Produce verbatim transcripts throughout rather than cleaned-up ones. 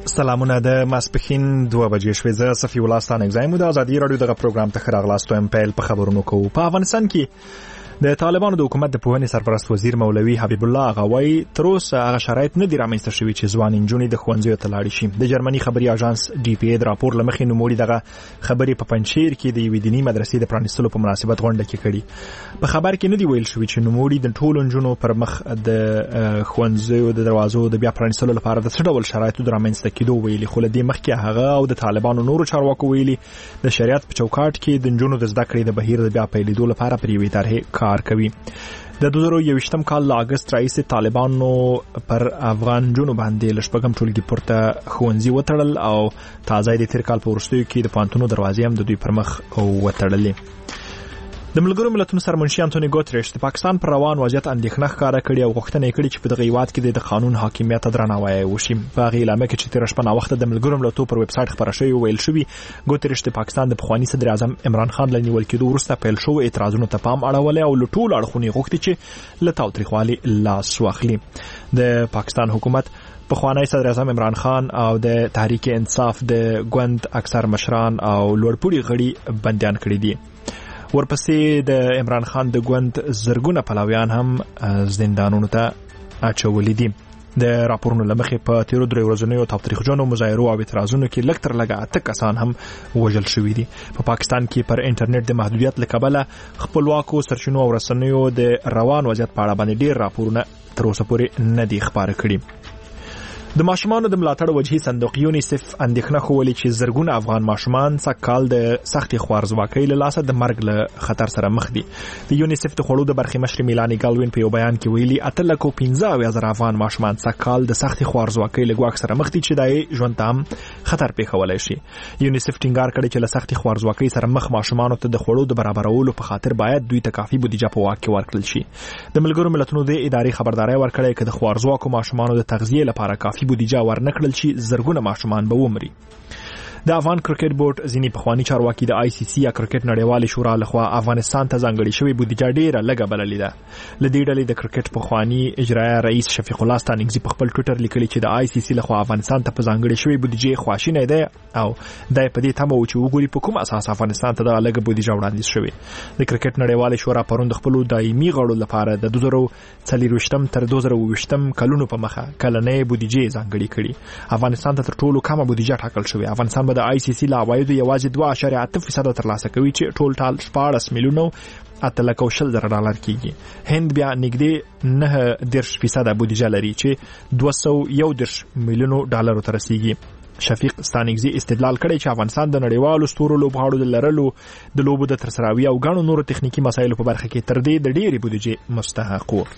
سلامونه د ماسپخین دوه بجې شوې. زه صفي الله ستانه اگزایم د ازادي رادیو دغه پروګرام ته خراغلاستو ام پیل په خبرونو کوو. په افغانستان کې د طالبانو د حکومت د پوهنې سرپرست وزیر مولوي حبیب الله غوي تر اوسه هغه شرایط نه دي رامنځته شوي چې ځوان انجونې د ښوونځیو ته لاړې شي. د جرمني خبري اژانس ډي پی ای د راپور له مخې نوموړي دغه خبرې په پنجشیر کې د یوې دیني مدرسې د پرانیستلو په مناسبت غونډه کې کړي. په خبر کې نه دی ویل شوي چې نوموړي د ټولو انجونو پر مخ د ښوونځیو د دروازو د بیا پرانیستلو لپاره د څه ډول شرایطو د رامنځته کېدو ویلي، خو له دې مخکې هغه او د طالبانو نورو چارواکو ویلي د شریعت په چوکاټ کې د انجونو د زده کړې د بهیر د بیا پیلېدو لپاره پر یوې طرحې کار کوي. د دوه زره یوویشتم کال له اگست راهیسې طالبانو پر افغان جنو باندې له شپږم ټولګي پورته ښوونځي وتړل او تازه د تیر کال په وروستیو کې د پوهنتونو دروازې هم د دوی پر مخ وتړلې. د ملګرو ملتونو سرمنشي انټونی ګوتریش د پاکستان پر روان وضعیت اندېښنه ښکاره کړې او غوښتنه یې کړې چې په دغه هیواد کې د قانون حاکمیت ته درناوی وشي. په هغې اعلامیه کې چې تېره شپه ناوخته د ملګرو ملتونو پر ویب سایټ خپره شوې ویل شوي ګوتریش د پاکستان د پخواني صدر اعظم عمران خان له نیول کېدو وروسته پیل شوو اعتراضونو ته پام اړولی او له ټولو اړخونو یې غوښتي چې له تاوتریخوالي لاس واخلي. د پاکستان حکومت پخوانی صدر اعظم عمران خان او د تحریک انصاف د ګوند اکثر مشران او لوړپوړي غړي بندیان کړي دي. ورپسې د عمران خان د ګوند زرګونه پلاویان هم زندانونو ته اچولي دي. د راپورونو له مخې په تیرو درې ورځنیو تاوتریخجنو مظاهرو او اعتراضونو کې لږ تر لږه اته کسان هم وژل شوي دي. په پاکستان کې پر انټرنیټ د محدودیت له کبله خپلواکو سرچینو او رسنیو د روان وضعیت په اړه باندې ډېر راپورونه تر اوسه پورې نه دي خپاره کړي. د ماشومانو د ملاتړ وجهي صندوق یونیسف اندېښنه ښوولې چې زرګونه افغان ماشومان سږکال د سختې خوارځواکۍ له لاسه د مرګ له خطر سره مخ دي. د یونیسف د خوړو د برخې مشرې میلانی ګالوین په یو بیان کې ویلي اته لکه پنځه اویا زره افغان ماشومان سږکال د سختې خوارځواکۍ له ګواښ سره مخ دي چې دا یې ژوند ته هم خطر پېښولی شي. یونیسف ټینګار کړی چې له سختې خوارځواکۍ سره مخ ماشومانو ته د خوړو د برابرولو په خاطر باید دوی ته کافي بودیجه په واک کې ورکړل شي. د ملګرو ملتونو د ادارې خبرداری ورکړی که د خوارځواکو ماشومانو د تغذیې لپاره کافي بودیجه ورنکړل شي زرګونه ماشومان به ومري. د افغان کرکټ بورډ ځینې پخواني چارواکي د آی سی سی یا کرکټ نړیوالې شورا لخوا افغانستان ته ځانګړې شوې بودیجه ډېره لږه بللې ده. له دې ډلې د کرکټ پخواني اجرایه رئیس شفیق الله ستانکزي په خپل ټویټر لیکلي چې د آی سی سی لخوا افغانستان ته په ځانګړې شوې بودیجې خواشینی دی او دا په دې تمه و چې وګوري په کوم اساس افغانستان ته دغه لږه بودیجه وړاندیز شوې. د کرکټ نړیوالې شورا پرون د خپلو دایمي غړو لپاره د دوه زره څلوېښتم تر دوه زره اوویشتم کلونو په مخه کلنۍ بودیجې ځانګړې کړي. افغانستان ته تر ټولو کمه بودیجه ټاکل شوې. افغانستان به د آی سی سی له عوایدو یوازې دوه اعشاریه اته فیصده ترلاسه کوي چې ټول ټال شپاړس میلیونه اته لکه او شل زره ډالر کېږي. هند بیا نږدې نهه دېرش فیصده بودیجه لري چې دوه سوه یو دېرش میلیونو ډالرو ته رسیږي. شفیق ستانکزي استدلال کړی چې افغانستان د نړیوالو ستورو لوبغاړو د لرلو د لوبو د ترسراوي او ګڼو نورو تخنیکي مسایلو په برخه کې تر دې د ډېرې بودیجې مستحق و.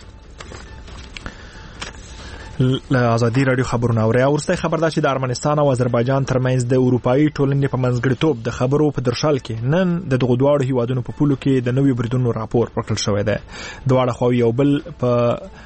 له ازادي رادیو خبرونه اوري. ورسته خبر ده چې د ارمنستان او آذربایجان ترمنځ د اروپایي ټولنې په منځګړیتوب د خبرو په درشل کې نن د دغو دواړو هیوادونو په پولو کې د نویو بریدونو راپور ورکړل شوی دی. دواړه خواوې یو بل په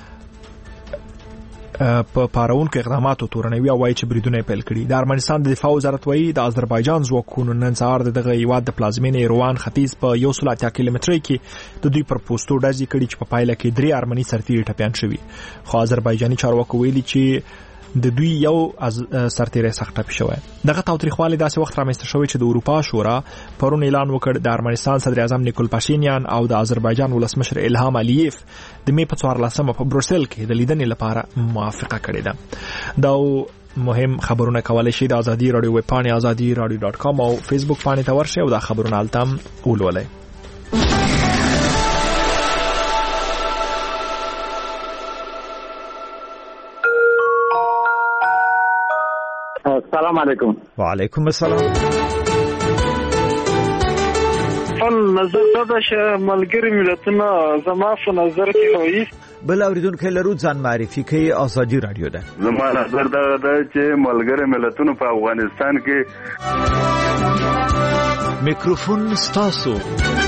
په پارونکو اقداماتو تورنوي او وایي چې بریدونه پیل کړي. د ارمنستان د دفاع وزارت وایي د آذربایجان ځواکونو نن سهار د دغه هیواد د پلازمینې ایروان ختیځ په یو سل اتیا کیلومترۍ کې د دوی پر پوستو ډزې کړي چې په پایله کې درې ارمني سرتیري ټپیان شوي. خو آذربایجاني چارواکو ویلي چې د دوی یو از سرتیری سخت ټپي شوی. دغه تاوتریخوالی داسې وخت رامنځته شوی چې د اروپا شورا پرون اعلان وکړ د ارمنستان صدر اعظم نیکول پاشینیان او د آذربایجان ولسمشر الهام الیف د مې په څوارلسمه په بروسل کې د لیدنې لپاره موافقه کړې ده. دا مهم خبرونه کولای شي د ازادي رادیو ویب پاڼې ازادي رادیو ډاټ کام او فیسبوک پاڼې ته ورشئ او دا خبرونه هلته هم ولولئ. السلام علیکم. وعلیکم السلام. فل نظر دا چې ملګری ملتونه زما په نظر کې وایي بل اوریدونکو لرو ځان معرفي کوي ازادي رادیو ده. زما نظر دا ده چې ملګری ملتونه په افغانستان کې میکروفون ستاسو.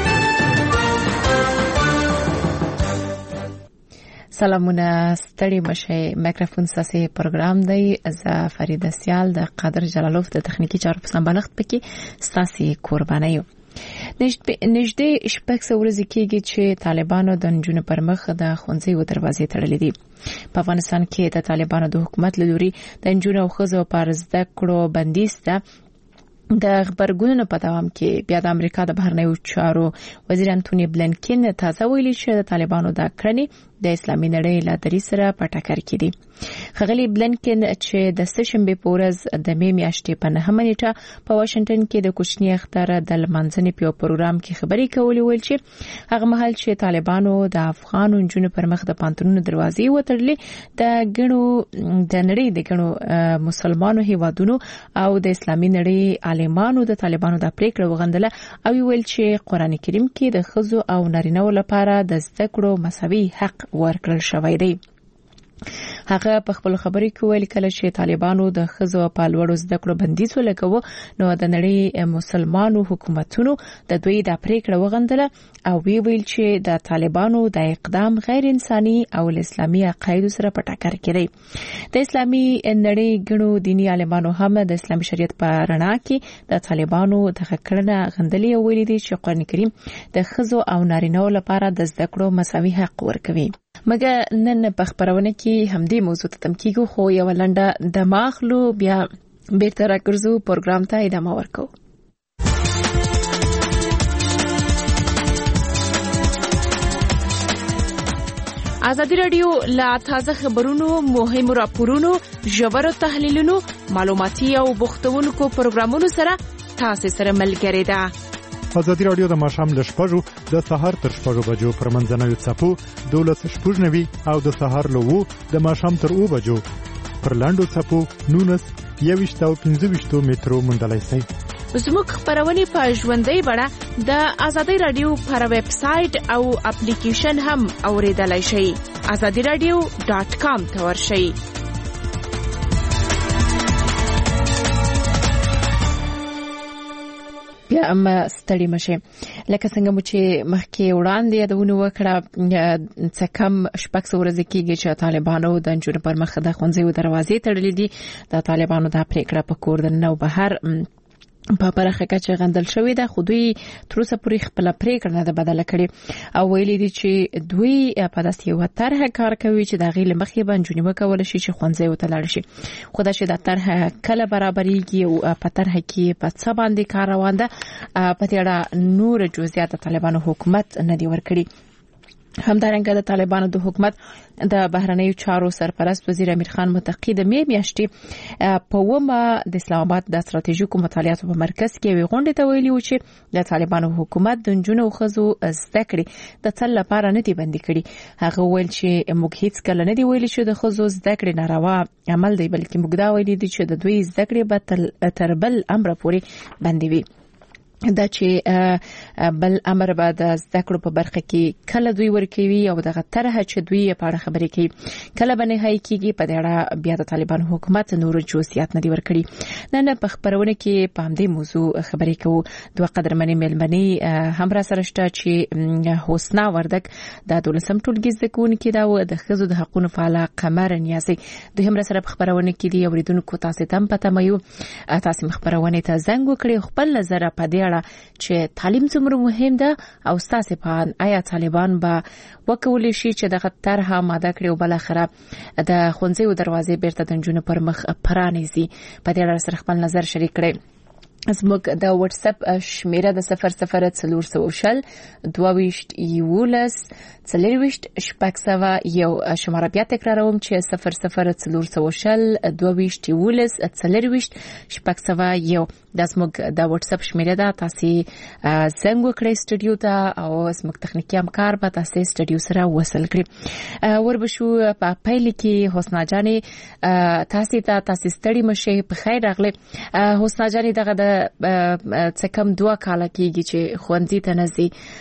سلامونه ستړي مشه. میکروفون ساسي پروګرام دی. زه فرید سیال د قادر جلالوف د تخنیکی چارو په سمبالښت پکې ستاسي قرباني یم. نږدې شپږ سوه ورځې کېږي چې طالبانو د نجونو پر مخ د ښوونځیو دروازې تړلې دي. په افغانستان کې د طالبانو د حکومت له لوري د نجونو او ښځو پر زده کړو بندیز ده. د خبرګونونو په دوام کې بیا د امریکا د بهرنیو چارو وزیر انټونی بلنکن تازه ویلي چې د طالبانو د کړنې د اسلامي نړۍ له دریځ سره په ټکر کې دي. ښاغلي بلنکن چې د سهشنبې په ورځ د مې میاشتې په نهمه نیټه په واشنګټن کې د کوچني اختر د لمانځنې په پروګرام کې خبرې کولې، ویل چې هغه مهال چې طالبانو د افغان نجونو پر مخ د پانتونونو دروازې وتړلې، د ګڼو د نړۍ د ګڼو مسلمانو هیوادونو او د اسلامي نړۍ عالمانو د طالبانو د پریکړه وغندله او ویل چې قران کریم کې د ښځو او نارینه‌و لپاره د زده کړو مساوي حق ورکړل شوی دی. هغه په خپل خبرې کې ویل کله چې طالبانو د ښځو په لوړو زده کړو بندیز ولګاوه نو د نړۍ مسلمانو حکومتونو د دوی د پریکړه وغندله او وی ویل چې د طالبانو د اقدام غیر انساني او اسلامي عقاید سره په ټکر کې دی. د اسلامي نړۍ ګڼو دینی عالمانو هم د اسلامي شریعت په رڼا کې د طالبانو د کړنې غندلې او ویلي دي چې قرآن کریم د ښځو او نارینه‌و لپاره د زده کړو مساوي حق ورکوي. مګر نن په خبرونه کې همدې موضوع ته تم کېږو، خو یو لنډه دماغلو بیا بیرته راګرځو پروګرام ته ادامه ورکو. ازادي رادیو لا تازه خبرونو، مهمو راپورونو، ژورو تحلیلونو، معلوماتي او بوختونکو پروګرامونو سره تاسو سره ملګری ده. ازادي رادیو د ماښام له شپږو د سهار تر شپږو بجو پر منځنوي څپو دولس شپږ نوي او د سهار له وو د ماښام تر اوو بجو پر لاندو څپو نونس یویشت او پنځه ویشتو مترو موندلای شئ. زموږ خبرونه په ژوندۍ بڼه د ازادي رادیو پر ویب سټ او اپلیکیشن هم اوریدلای شئ. ازادي رادیو ډاټ کام ته ورشئ. بیا هم ستړي مشه. لکه څنګه مو چې مخکې وړاندې یادونه وکړه څه کم شپږ سوه ورځې کېږي چې طالبانو د نجونو پر مخ د ښوونځیو دروازې تړلې دي. د طالبانو دا پریکړه په کور دننه او بهر په پراخه کچه غندل شوې ده، خو دوی تر اوسه پورې خپل پریکړه نه ده بدله کړې او ویلي دي چې دوی په داسې یوه طرحه کار کوي چې د هغې له مخې به نجونې وکولی شي چې ښوونځیو ته لاړ شي. خو دا چې دا طرحه کله برابرېږي او په طرحه کې په څه باندې کار روان ده، په دې اړه نور جزئیات د طالبانو حکومت نه دي ورکړي. همدارنګه د طالبانو د حکومت د بهرنیو چارو سرپرست وزیر امیر خان متقی د مې میاشتې په ومه د اسلام آباد د ستراتیژیکو مطالعاتو په مرکز کې وی غونډه ته ویلي و چې د طالبانو حکومت د نجونو او ښځو زده کړې د تل لپاره نه دي بندي کړي. هغه ویل چې موږ هیڅ کله نه دی ویلي چې د ښځو زده کړې ناروا عمل دی، بلکې موږ دا ویلي دي چې د دوی زده کړې به تر بل امر پورې بندي وي. دا چې بل امر به د زده کړو په برخه کې کله دوی ورکوي او دغه طرحه چې دوی په اړه خبرې کوي کله به نهایي کېږي، په دې اړه بیا د طالبانو حکومت نور جزئیات نه دي ورکړي. نن په خبرونه کې په همدې موضوع خبرې کوو. دوه قدرمنې مېلمنې هم را سره شته چې حسنا وردک د دولسم ټولګي زده کوونکې ده او د ښځو د حقونو فعاله قمر نیازي دوی هم را سره په خبرونه کې دي. اوریدونکو تاسو ته هم پته مایو تاسو خبرونه ته زنګ وکړئ، خپل نظر په دې چې تعلیم څومره مهم ده او ستاسو په آیا طالبان به وکولای شي چې دغه طرحه ماده کړي او بل اخره د ښوونځیو دروازې بیرته د نجونو پر مخ پرانیزي. په دې اړه سره خپل نظر شریک کړئ. زموږ د واتس اپ شمیره د صفر صفر څلور سوه شل دوه ویشت یولس څلورویشت شپږ سوه یو شماره بیا تکراروم چې صفر صفر څلور سوه شل دوه ویشت یولس څلورویشت شپږ سوه یو. دا زموږ د واتس اپ شمیره ده. تاسو زنګ وکړئ سټوډیو ته او زموږ تخنیکی همکار به تاسو سټوډیو سره وصل کړي. وربشو په پیل کې حسنا جانې تاسو ته تاسو ستړي مشه په خیر راغله. حسنا جانې دغه د څه کم دوه کاله کېږي چې ښوونځي ته نه ځي.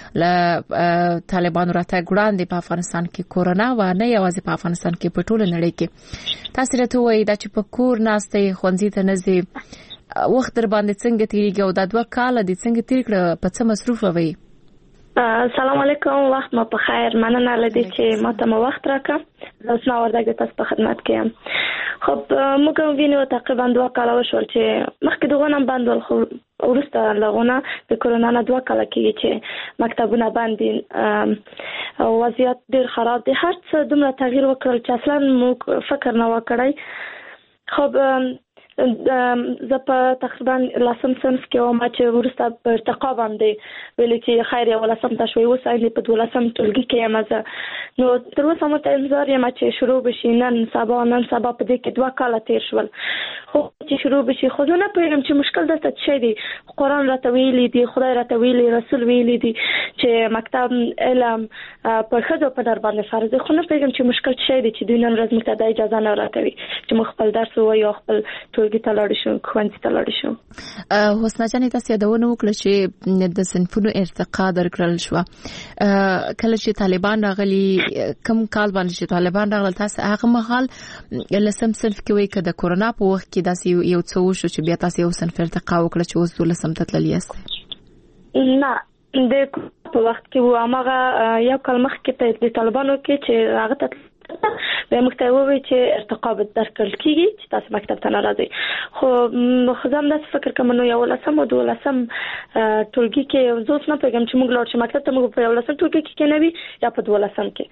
له طالبانو راتګ وړاندې په افغانستان کې کورونا و، نه یوازې په افغانستان کې په ټوله نړۍ کې. تاسو راته وایئ دا چې په کور ناستئ ښوونځي ته نه ځي، وخت در باندې څنګه تیریږي او دا دوه کاله دې څنګه تیر کړه، په څه مصروفه وئ؟ السلام علیکم، وخت مو په خیر. مننه لدی چې ماته مو وخت راکړه. حسنا وردک د تاسو په خدمت کې یم. خب موږ وینو تقریبا دوه کاله وشول چې مخکې دغه نن بند ول، خو ورسته لغونه د کرونا نه دوه کال کېږي چې مکتبونه باندې او وضعیت ډیر خراب دی. هر څه دومره تغییر وکړل چې اصلا موږ فکر نه وکړی. خو زه په تقریبا لسم صنف کې وم چې ورسته په ارتقا باندې ویل چې خیر یو لسم ته شوی، اوس अहिले په دولسم ټولګي کې یم زه. نو تر اوسه مو ته انتظار یم چې شروع بشي، نن سبا نن سبا په دې کې دوه کاله تیر شول خو چې شروع بشي. خو زه نه پوهېږم چې مشکل دلته څه دی. قرآن راته ویلي دی، خدای راته ویلي، رسول ویلي دی چې مکتب علم په ښځو په در باندې فرض دی. خو نه پوهېږم چې مشکل څه دی چې دوی نن ورځ موږ ته د اجازه نه راکوي چې موږ خپل درس ووایو، خپل ټولګي ته لاړ شو، ښوونځي ته لاړ شو. حسنا جانې تاسو یادونه وکړه چې د صنفونو ارتقا درکړل شو. کله چې طالبان راغلي، کم کال باندې چې طالبان راغلل، تاسو هغه مهال لسم صنف کې وای کده کرونا په وخت کې داسې یو څه وشو چې بیا تاسو یو صنف ارتقا وکړه چې اوس دولسم ته تللی یاست؟ نه، د په وخت کې و هغه یو کال مخکې د طالبانو کې چې هغه ته به مختوي چې ارتقا به درکړل کیږي چې تاسو مکتب ته ناراضي. خو خزم د فکر کوم نو یو لسم او دولسم ټولګي کې زوس نه پیغام چې موږ لاړ شو مکتب ته، موږ په یو لسم ټولګي کې کې نه وي یا په دولسم کې.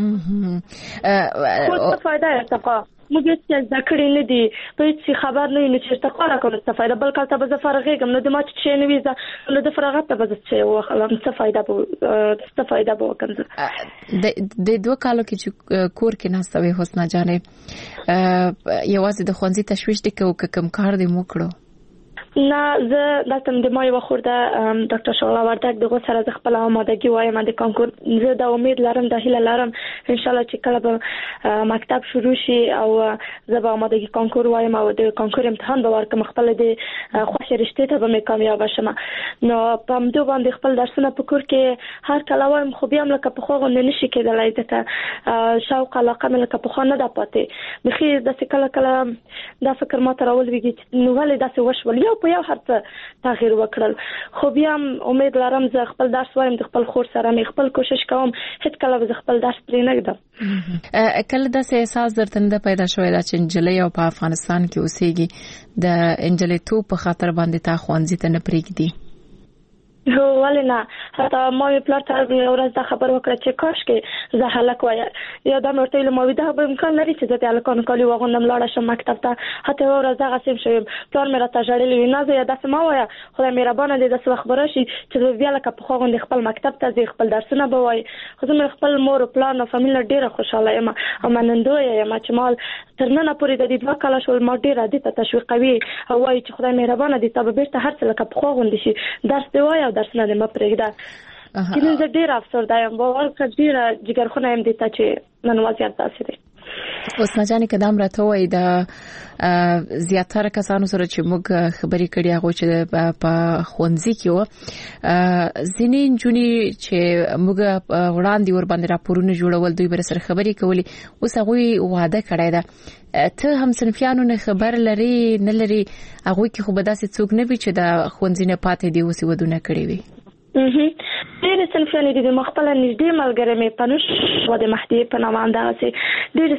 خو څه فائدہ ارتقا موږ چې ذکر نه دي په هیڅ خبر نه یو چې ارتقا راکول څه فائدہ، بل کله ته به فرغېږم نو د ما چې نه وي نو د فراغت ته به څه وخلم څه فائدہ به څه فائدہ به وکړم. د دوه کالو کې چې کور کې ناستوي حسنا جانې یوازې د ښوونځي تشویش دي که کوم کار دې مو کړو؟ نه، زه دلته د ما یو خورده ډاکټر شغله وردک دغه سره د خپل آمادګي وایم د کانکور. زه د امید لرم، د هیله لرم ان شاء الله چې کله به مکتب شروع شي او زه به آمادګي کانکور وایم او د کانکور امتحان به ورکړم، خپل د خوښ رشته ته به مې کامیاب شم. نو په همدې باندې خپل درسونه په کور کې هر کله وایم، خو بیا هم لکه په خو غو نشي کېدلای، ځکه شوق علاقه مې لکه په خو نه ده پاتې. بخي د کله کله دا فکر ما ته راولويږي نو ولې داسې وشول، یو په یو هر څه تغییر وکړل. خو بیا هم امید لرم زه خپل درس وایم، د خپل خور سره مې خپل کوشش کوم، هیڅ کله به خپل درس پرې نه ږدم. کله داسې احساس درته نه پیدا شوی دا چې انجلۍ او په افغانستان کې اوسېږي د انجلۍ تو په خاطر باندې تا ښوونځي ته نه پرېږدي؟ هو ولې نه، حتی ما یې پلار ته یو ورځ دا خبر وکړه چې کاش کې زه هلک وای، یا دا مې ورته ویل ما وی دا به امکان لري چې زه د هلکانو کالي واغوندم لاړه شم مکتب ته. حتی یو ورځ دغسې هم شویم، پلار مې راته ژړلي وي، نه زه یا داسې مه وایه، خدای مهربانه دی داسې وخت به راشي چې زه بیا لکه پخوا غوندې خپل مکتب ته ځې، خپل درسونه به وایي. خو زه مې خپل مور او پلار نه فامیل نه ډېره خوشحاله یم او منندویه یم چې ما تر ننه پورې د دې دوه کاله شول ما ډېره دې ته تشویقوي او وایي چې خدای مهربانه دی تا به بېرته هر څه لکه پخوا غوندې شي، درس دې وایه او درسونه دې مه پرېږده. چې زه ډېره افسرده یم، باور کړه ډېره جګرخونه یم دې ته چې نن وضعیت داسې دی. حسنا جانې که دا هم راته ووایي د زیاتره کسانو سره چې موږ خبرې کړي هغوی چې په ښوونځي کې وه، ځینې نجونې چې موږ وړاندې ورباندې راپورونه جوړول، دوی به سره خبرې کولې، اوس هغوی واده کړی ده. ته هم صنفیانو نه خبر لري نه لري؟ هغوی کې خو به داسې څوک نه وي چې د ښوونځي نه پاتې دي اوس یې ودونه کړي وي؟ ډېرې صنفیانې دي، د ما خپله نږدې ملګرې مې پنوش و د مهدیې په نامه همدغسې ډېرې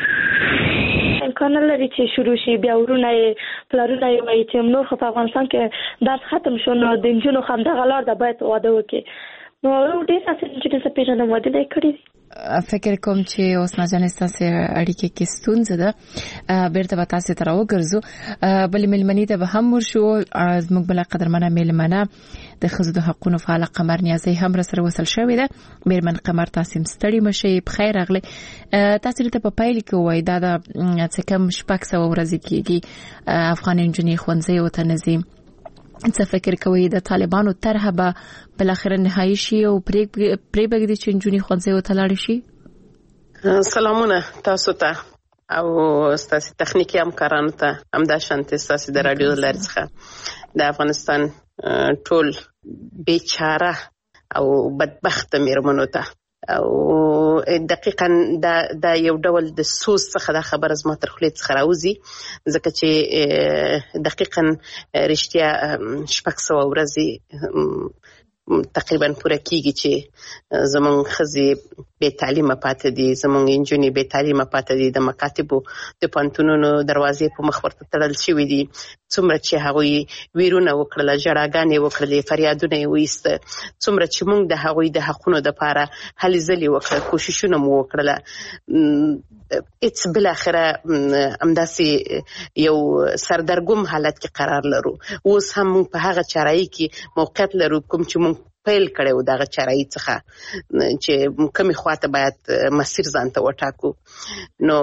امکان نه لري چې شروع شي. بیا ورونه یې پلارونه یې وایي چې نور خو په افغانستان کې درس ختم شو نو د نجونو خو همدغه لار ده باید واده وکړي. نو ډېر داسې نجونې زه پېژنم واده یې کړي دي. فکر کوم چې اوس ناجانې ستاسې اړیکې کې ستونزه ده، بیرته به تاسې ته راوګرځو. بلې مېلمنې ته به هم ورشو. زموږ بله قدرمنه مېلمنه د ښځو د حقونو فعاله قمر نیازۍ هم راسره وصل شوې ده. مېرمن قمر، تاسې هم ستړي مه شئ، پخیر راغلئ. تاسې دلته په پیل کې ووایي دا د څه کم شپږ سوه ورځې کېږي افغانې نجونې ښوونځیو ته نه ځي. څه فکر کوئ د طالبانو طرحه به بالاخره نهایي شي او پرې بږدي چې نجونې ښوونځیو ته لاړې شي؟ سلامونه تاسو ته او ستاسې تخنیکي همکارانو ته، همداشانتې ستاسې د راډیو د لارې څخه د افغانستان ټول بیچاره او بدبخته مېرمنو ته. او دقیقاً دا دا یو ډول د سوز څخه دا خبره زما تر خولې څخه راوځي، ځکه چې دقیقاً رښتیا شپږ سوه ورځې تقریبا پوره کېږي چې زموږ ښځې بې تعلیمه پاتې دي، زموږ انجونې بې تعلیمه پاتې دي، د مکاتبو د پوهنتونونو دروازې په مخ ورته تړل شوي دي. څومره چې هغوی ویرونه وکړله، ژړاګانې وکړلې، فریادونه یې وایسته، څومره چې موږ د هغوی د حقونو دپاره هلې ځلې وکړه، کوششونه مو وکړله، هېڅ بالاخره همداسې یو سردرګم حالت کې قرار لرو. اوس هم موږ په هغه چارایي کې موقعیت لرو کوم چې موږ پیل کړی و دغه چارایي څخه چې کومې خواته باید مسیر ځان ته وټاکو. نو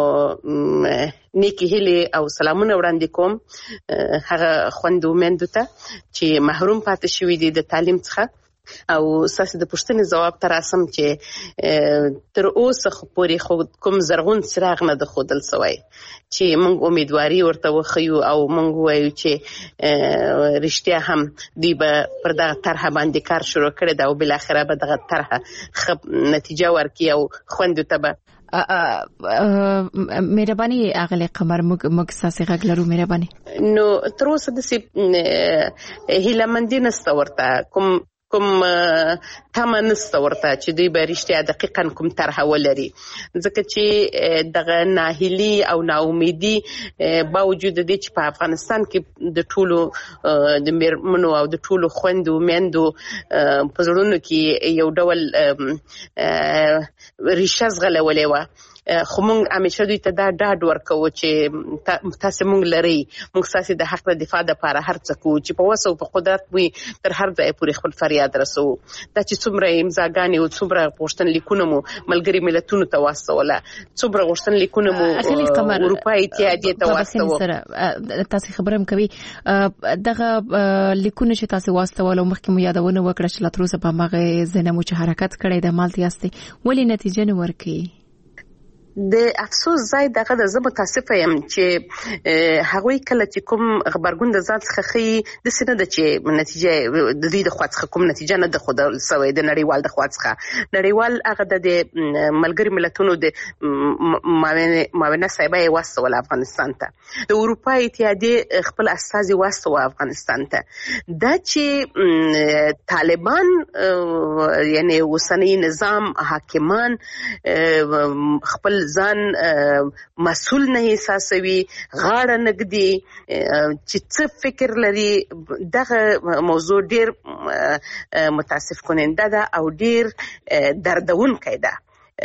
نیکې هیلې او سلامونه وړاندې کوم هغه خویندو میندو ته چې محروم پاتې شوي دي د تعلیم څخه. او ستاسې د پوښتنې ځواب ته راسم چې تر اوسه خو پورې خو کوم زرغون څراغ نه ده ښودل سوی چې موږ امیدواري ورته وښیو او موږ ووایو چې رښتیا هم دوی به پر دغه طرحه باندې کار شروع کړی ده او بالاخره به دغه طرحه ښه نتیجه ورکړي او خویندو ته به مهرباني اغلی قمر موږ ستاسې غږ لرو. مهرباني. نو تر اوسه داسې هیلهمندي نشته ورته، کوم کوم تمه نشته ورته چې دوی به رښتیا دقیقا کوم طرحه ولري، ځکه چې دغه ناهیلي او ناامیدي باوجود د دې چې په افغانستان کې د ټولو د میرمنو او د ټولو خویندو میندو په زړونو کې یو ډول ریشه ځغلولې وه، خو موږ همیشه دوی ته دا ډاډ ورکوو چې تاسې موږ لرئ، موږ ستاسې د حق د دفاع دپاره هر څه کوو چې په وس او په قدرت وي تر هر ځایه پورې خپل فریاد رسوو. دا چې څومره امضاګانې او څومره غوښتنلیکونه مو ملګري ملتونو ته واستوله، څومره غوښتنلیکونه مو اروپا اتحادیې ته واستوه. تاسې خبره هم کوي دغه لیکونه چې تاسې واستول او مخکې مو یادونه وکړه چې لا تر اوسه په هماغې ځای نه مو چې حرکت کړی دی مالته یاستئ، ولې نتیجه نه ورکوي؟ د افسوس ځای دغه د زه متاسفه یم چې هغوی کله چې کوم غبرګون د ځان څخه ښیي داسې نه ده چې نتیجه د دوی د خوا څخه کوم نتیجه نه ده ښودل سوې د نړیوال د خوا څخه. نړیوال هغه د ملګري ملتونو د معاونه صاحبه یې واستوله افغانستان ته، د اروپا اتحادیې خپل استازي واستوه افغانستان ته. دا چې طالبان یعنی اوسنی نظام حاکمان خپل ځان مسؤل نه احساسوي، غاړه نږدي چې څه فکر لري. دغه موضوع ډیر متاسف کننده ده او ډیر دردونکی ده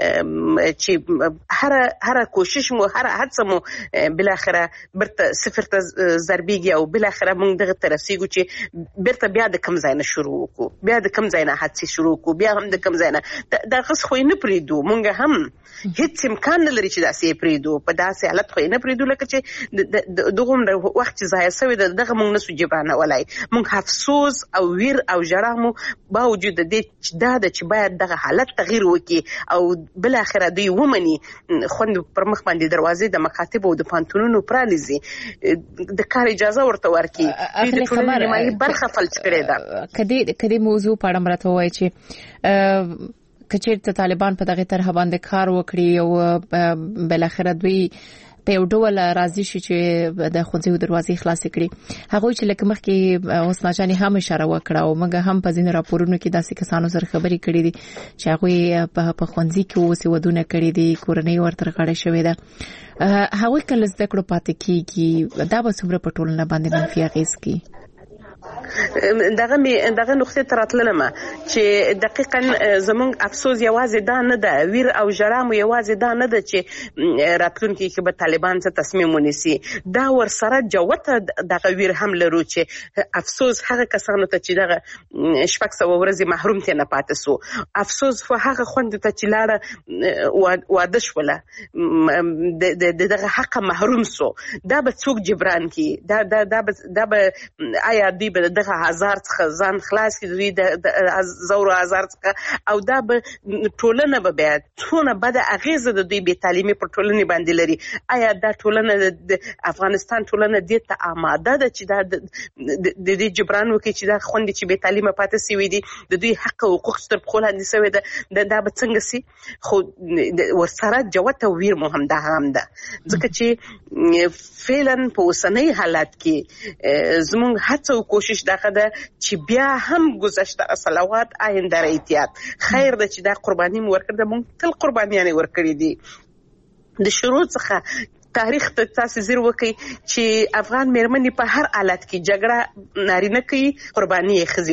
چې هر هر کوشش مو هر هڅه مو بالاخره برته صفر ته ضربېږي او بالاخره موږ دغه ته رسېږو چې بیرته بیا د کم ځای نه شروع وکړو، بیا د کم ځای نه هڅې شروع وکړو، بیا هم د کم ځای نه دغه خو یې نه پرېږدو. موږ هم هیڅ امکان نه لري چې داسې یې پرېږدو، په داسې حالت خو یې نه پرېږدو لکه چې دغومره وخت چې ضایع شوی دی دغه موږ نسو جبرانولی. موږ افسوس او ویر او ژړا مو باوجود د دې چې دا ده چې باید دغه حالت تغییر وکړي او بل اخره دوی ومني خوند پر مخ باندې دروازې د مکاتب او د پانتونونو پرانیزي، د کار اجازه ورته ورکړي، د ټولنې نیمایي برخه فلج کړې ده. کدی کدی موضوع په اړه مرته وایي چې کچېرته طالبان په دغه طرح باندې کار وکړي او بل اخره دوی په یو ډول راضي شي چې د ښوونځیو دروازې خلاصې کړي. هغوی چې لکه مخکې حسنا جانې هم اشاره وکړه او موږ هم په ځینو راپورونو کې داسې کسانو سره خبرې کړې دي چې هغوی په ښوونځي کې اوس ودونه کړي دي، کورنۍ ورته غاړه شوې ده. هغوی کله زده کړو پاتې کېږي، دا به څومره په ټولنه باندې منفي اغېز کوي؟ دغه می دغه نقطه تراتللمه چې دقیقاً زمونږ افسوس یوازې دا نه ده، ویر او ژړا مو یوازې دا نه ده چې راتلونکي کې به طالبان څه تصمیم ونیسي، دا ورسره جوته دغه ویر هم لرو چې افسوس هغه کسانو ته چې دغه شپږ سوه ورځې محروم ترې نه پاتې سو، افسوس خو هغه خویندو ته چې لاړه واده شوله د دغه حق محروم سو، دا به څوک جبران کړي؟ دا دا دا به دا به آیا دوی به دغه هزار څخه ځان خلاص کړي، دوی د زورو هزار څخه، او دا به ټولنه به بیا څونه بده اغېزه د دوی بې تعلیمي پر ټولنې باندې لري؟ آیا دا ټولنه د افغانستان ټولنه دې ته آماده ده چې دا د دې جبران وکړي چې دا خویندې چې بې تعلیمه پاتې سوي دي د دوی حق او حقوق تر پښو لاندې سوی ده، دا به څنګه سي؟ خو ورسره جوته ویر مو همدغه هم ده، ځکه چې فعلا په اوسنۍ حالت کې زموږ هڅه او کوشش کوشش دغه ده چې بیا هم گذشته صلوات آینده احتیاط خیر ده چې دا قرباني مو ورکړه مونږ تل قربانیانه ورکړي دي د شروع څخه تاریخ ته تاسو زیر وکي چې افغان مېرمنې په هر حالت کې جګړه نارینه کوي قرباني یې ښځې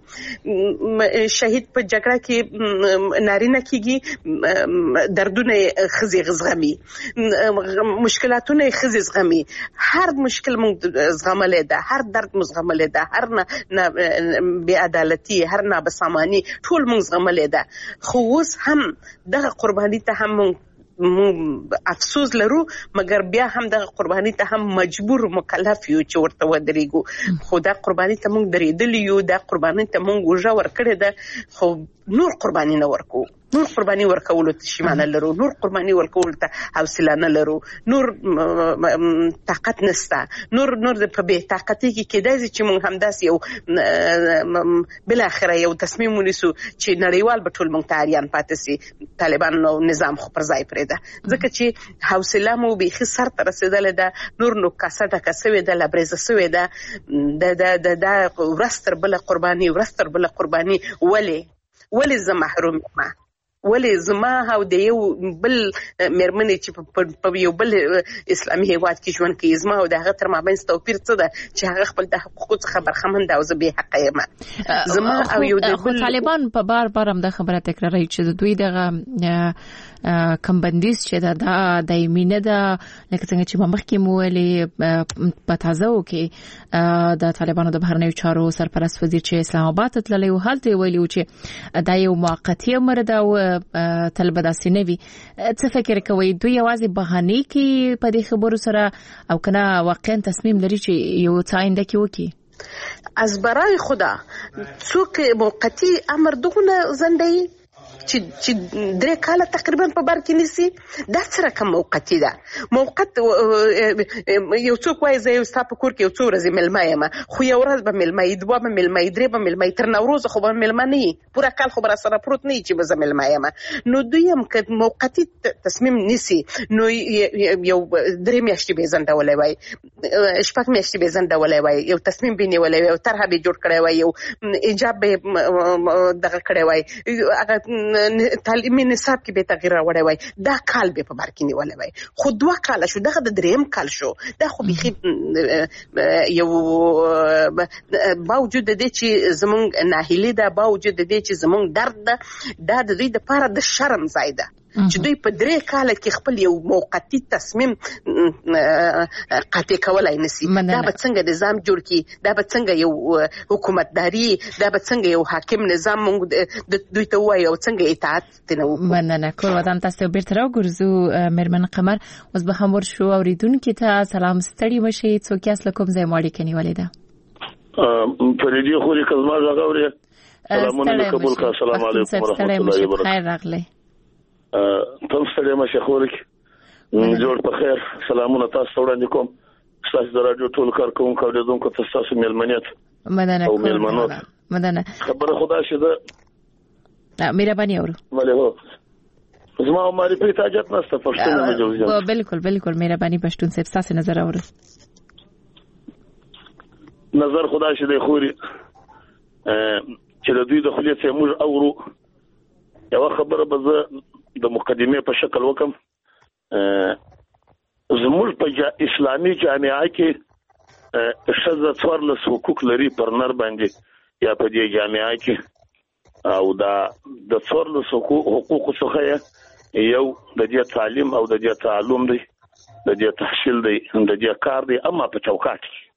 ورکوي شهید په جګړه کې نارینه کېږي دردونه یې ښځې زغمي مشکلاتونه یې ښځې زغمي هر مشکل موږ زغملی ده هر درد مو زغملی ده هر نه بې عدالتي هر نابساماني ټول موږ زغملی ده خو اوس هم دغه قرباني ته هم موږ افسوس لرو مګر بیا هم د قرباني ته هم مجبور مکلف یو چې ورته ودرېږو خو دا قرباني ته موږ درېدلی یو دا قرباني ته موږ وژه ورکړې ده خو نور قرباني نه ورکو نور قرباني ورکولو ته شیمانه لرو نور قرباني ورکولو ته حوصله نه لرو نور طاقت نسته نور نور په بې طاقتۍ کې کېدای شي چې موږ همداسې یو بالاخره یو تصمیم ونیسو چې نړیوال به ټول موږ ته عریان پاتې سي طالبان نو نظام خو پر ځای پرېږده ځکه چې حوصله مو بیخي سر ته رسېدلې ده نور نو کاسه ډکه سوې ده لبریزه سوې ده د د د ورځ تر بله قرباني ورځ تر بله قرباني ولې ولې زه محروم یم ولې زما او د یو بل مېرمنې چې په یو بل اسلامي هیواد کې ژوند کوي زما او د هغه تر مابینځ توپیر څه ده چې هغه خپل د حقوقو څخه برخمن ده او زه بې حقه یم زما او یو د بل طالبان په بار بار هم د خبره تکراروي چې دوی دغه کم بندیز چې دا د دایمي نه ده لکه څنګه چې مخکې مو ویلي په تازه کې د طالبانو د بهرنیو چارو سرپرست وزیر چې اسلام آباد ته تللی و هلته ویلي و چې دا یو موقتی امر ده او تل به داسې نه وي څه فکر کوئ دوی یوازې بهانې کې په دې خبرو سره او کنه واقعا تصمیم لري چې یو څه آینده کې وکړي از برای خدا څوک موقتی امر دغه زنده‌ای چې چې درې کاله تقریبا په بار کې نسی دا سره کوم موقتی ده موقت یو څوک وایي زه یو ستا په کور کې یو څو ورځې مېلمه یم خو یو ورځ به مېلمه یې دوه به مېلمه یې درې به مېلمه یې تر نوروزه خو به مېلمه نه یي پوره کال خو به راسره پروت نه یي چې به زه مېلمه یم نو دوی هم که موقتي تصمیم نیسي نو یو درې میاشتې به یې ځنډولی وای شپږ میاشتې به یې ځنډولی وای یو تصمیم به یې نیولی وای یو طرحه به یې جوړ کړی وای یو ایجاب به یې دغه کړی وای هغه تعلیمي نصاب کې به تغییر راوړی وای دا کال به په بار کې نیولی وای خو دوه کاله شو دغه د درېیم کال شو دا خو بیخي یو باوجود د دې چې زمونږ ناهیلي ده باوجود د دې چې زمونږ درد ده دا د دوی دپاره د شرم ځای ده چې دوی په درې کاله کې خپل یو موقتی تصمیم قاطع کولای نسی دا به څنګه نظام جوړ کی دا به څنګه یو حکومتداري دا به څنګه یو حاکم نظام موږ دوی ته وایي او څنګه اطاعت تنو مننه کور ودان تاسو بیرته راګرځو مېرمن قمر اوس به هم ورشو اوریدونکو ته سلام ستړي مشي څوک یاس لکم ځای ماړي کني ولیدا فريدي خوري کزما زغوري سلامونه قبول کا السلام علیکم ورحمت الله وبرکاته خیر راغلی تم ستړي مشه خورک جوړ په خیر سلامونه تاسو وړاندې کوم تاسو د رادیو ټول کارکونکو او دونکو تاسو مېلمنیت مننه او مېلمنو مننه خبره خدا شه مهرباني اورو ولې هو زما معرفي ته حاجت نشته پښتون نه جوړ بالکل بالکل مهرباني پښتون صاحب تاسو نظر اورو نظر خدا شه د خوري چې د دوی د خلیت موږ اورو یو خبره به د مقدمه په شکل وکم زموږ په اسلامي جامعه کې شذ څوارلس حقوق لري پر نر باندې یا په دې جامعه کې او دا د څوارلس حقوق څخه یو د دې تعلیم او د دې تعلم دی د دې تحصیل دی د دې کار دی اما په چوکاټ کې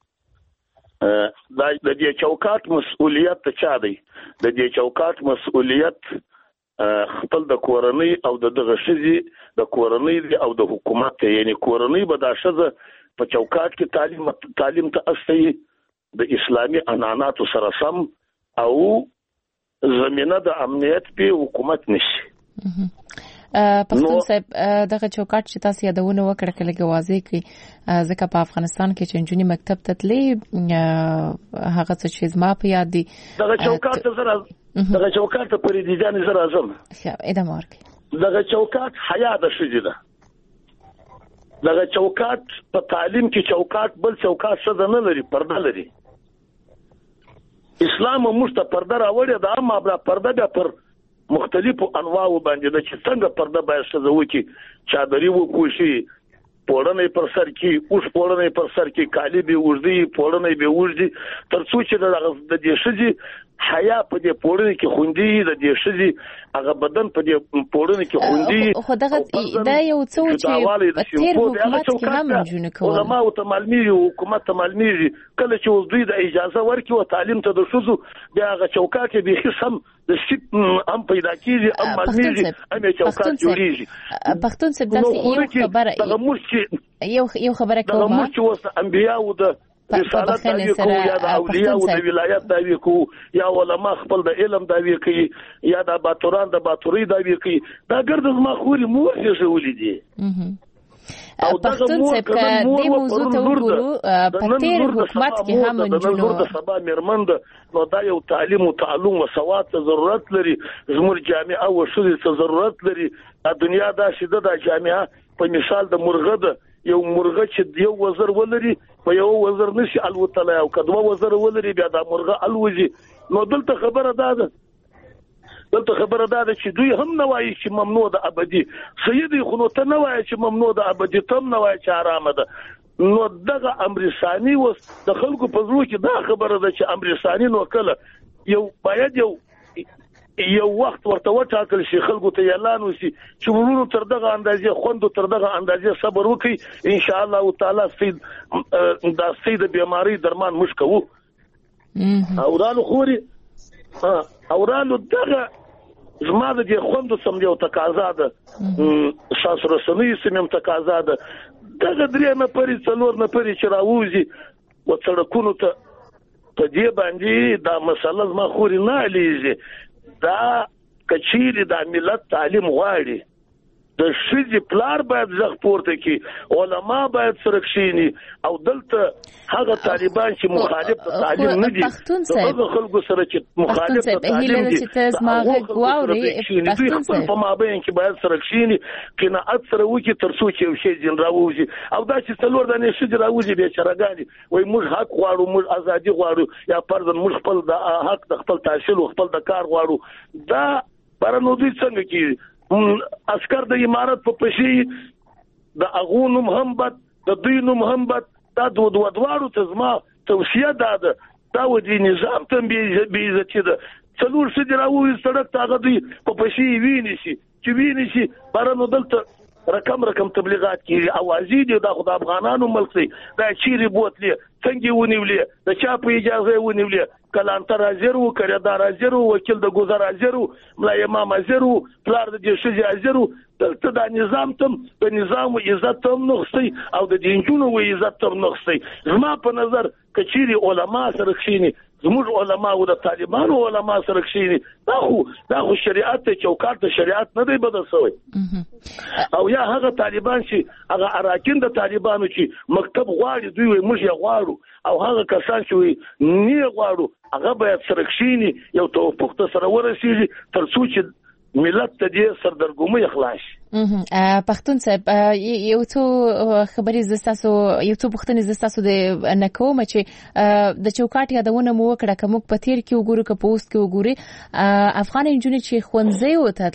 دا د دې چوکاټ مسؤلیت چا دی د دې چوکاټ مسؤلیت خپل د کورنۍ او د دغه شذي د کورنۍ او د حکومت یعنی کورنۍ به د شذ په چوکاټ کې تعلیم تعلیم ته اصلي د اسلامي عنعنات سره سم او زمينه د امنیت په حکومت نشي پښتون صاحب دغه چوکاټ چې تاسو یادونه وکړه کله غوازي کې ځکه په افغانستان کې چې جنونی مکتب ته تلې هغه څه چې زما په یاد دي دغه چوکاټ ته زره دغه چوکاټ ته پرې دي ځان زره اعظم ادم ورکي دغه چوکاټ حیا د شجه ده دغه چوکاټ په تعلیم کې چوکاټ بل چوکاټ څه نه لري پرده لري اسلام موږ ته پرده راوړې ده، اما بیا پرده بیا پر مختلفو انواعو باندې ده چې څنګه پرده باید ښځه وکړي، چادري وپوشي، پوړنې پر سر کې اوښ پوړنې پر سر کې کالي به وږدي، پوړنې به وږدي، تر څو چې د دې ښځې حیا په دې پوړنې کې خوندي، د دې ښځې هغه بدن په دې پوړنې کې خوندي. خو دغه دا یو څه چې تیر حکومت کې هم جوړ کول علماء او تمالمیږي، حکومت تمالمیږي، کله چې دوی د اجازه ورکړي او تعلیم ته د ښځو بیا هغه چوکاټ به سم د سیټ هم پیدا کیږي، هم مالمیږي، هم چوکاټ جوړیږي. پښتون څه داسې یو خبره یو یو خبره کومه د موږ چې وس انبیا او د رسالت داوی کو، یا د اولیاء او د ولایت داوی کو، یا علما خپل د علم داوی کوي، یا د باتوران د باتوري داوی کوي، دا ګرد زما خوري مور یې ولې دي. او پښتون څه په دې موضوع ته وګورو، په تیر حکومت کې هم جنونو د سبا مرمند نو دا یو تعلیم او تعلم او سواد ته ضرورت لري، زموږ جامعه او شوزي ته ضرورت لري. د دنیا دا شیده د جامعه په مثال د مرغه ده، یو مرغه چې یو وزر ولري په یو وزر نشي الوتلای، او کدوه وزر ولري بیا دا مرغه الوځي. نو دلته خبره ده ده دلته خبره ده چې دوی هم نه وایي چې ممنوع ده ابدي، سیدي خو نو ته نه وایي چې ممنوع ده ابدي، تم نه وایي چې حرام ده. نو دغه امر ثاني وس د خلکو په زړه کې دا خبره ده چې امر ثاني نو کله یو باید یو یو وخت ورته وټاکل شي، خلکو ته اعلان وشي چې ورونو تر دغه اندازې خوند تر دغه اندازې صبر وکړي، ان شاء الله تعالی سید دا سید بیماری درمان مش کوو. اورالو خوري اورالو دغه زما د دې خوند سم یو تقاضا ده، شاس رسنۍ سم تقاضا ده. دغه درې نه پرې څلور نه پرې چې راوځي و سړکونو ته په دې باندې دا مسله زما خوري نه لیږي. دا کچيري د ملت تعلیم غواړي، د شذ پلار باید زغ پورته کی، علما باید سرکشيني، او دلته هغه طالبان چې مخالف تعلیم نه دي دغه خلکو سره چې مخالف تعلیم دي هغه غواړي پښتون سره په مابین کې باید سرکشيني کله اثر وکي تر څو چې یو شی جن راوځي. او دا چې څلور دانې شذ راوځي به چرګاني وای موږ حق غواړو، موږ ازادي غواړو، یا پردن موږ خپل د حق د خپل تحصیل او خپل د کار غواړو. دا پرنو دوی څنګه کی عسكر د امارت په پښې د اغونو محمد د دوینو محمد دا دوه دوه دوارو ته زما توصیه ده دا و دي نظام ته به عزت ده. څلور سدي راوي سړک ته غدي په پښې ویني شي چې ویني شي بارنو دلته رقم رقم تبلیغات کیږي، اوازې دي د خدای افغانانو ملک سي دا چیرې بوتلې څنګه ونیولې د چا په اجازه ونیولې، کلانتر ازرو کړهدار ازرو وکیل د گذر ازرو ملا امام ازرو پلار د دې شجاع ازرو. دلته دا نظام تم د نظام عزت تم نغسي او د دینجونو عزت تم نغسي. زما په نظر کچيري علما سره کښینی، زموږ علما او د طالبانو علما سره کښینی، دا خو دا خو شریعت ته چوکاټ د شریعت نه دی بدل شوی. او یا هغه طالبان چې هغه اراکین د طالبانو چې مکتب غواړي دوی وي موږ یې غواړو، او هغه کسان چې وي نه غواړو هغه باید سره کښینی، یو توافق ته سره ورسیږي تر څو چې ملت ته دې سردرګمي اخلاص. پښتون صاحب یو څو خبرې زستاسو یو څو پښتنې زستاسو د نکوم چې د چوکاټ یادونه مو وکړه کوم په تیر کې وګورو که پوسټ کې وګوري افغان انجونې چې خونځي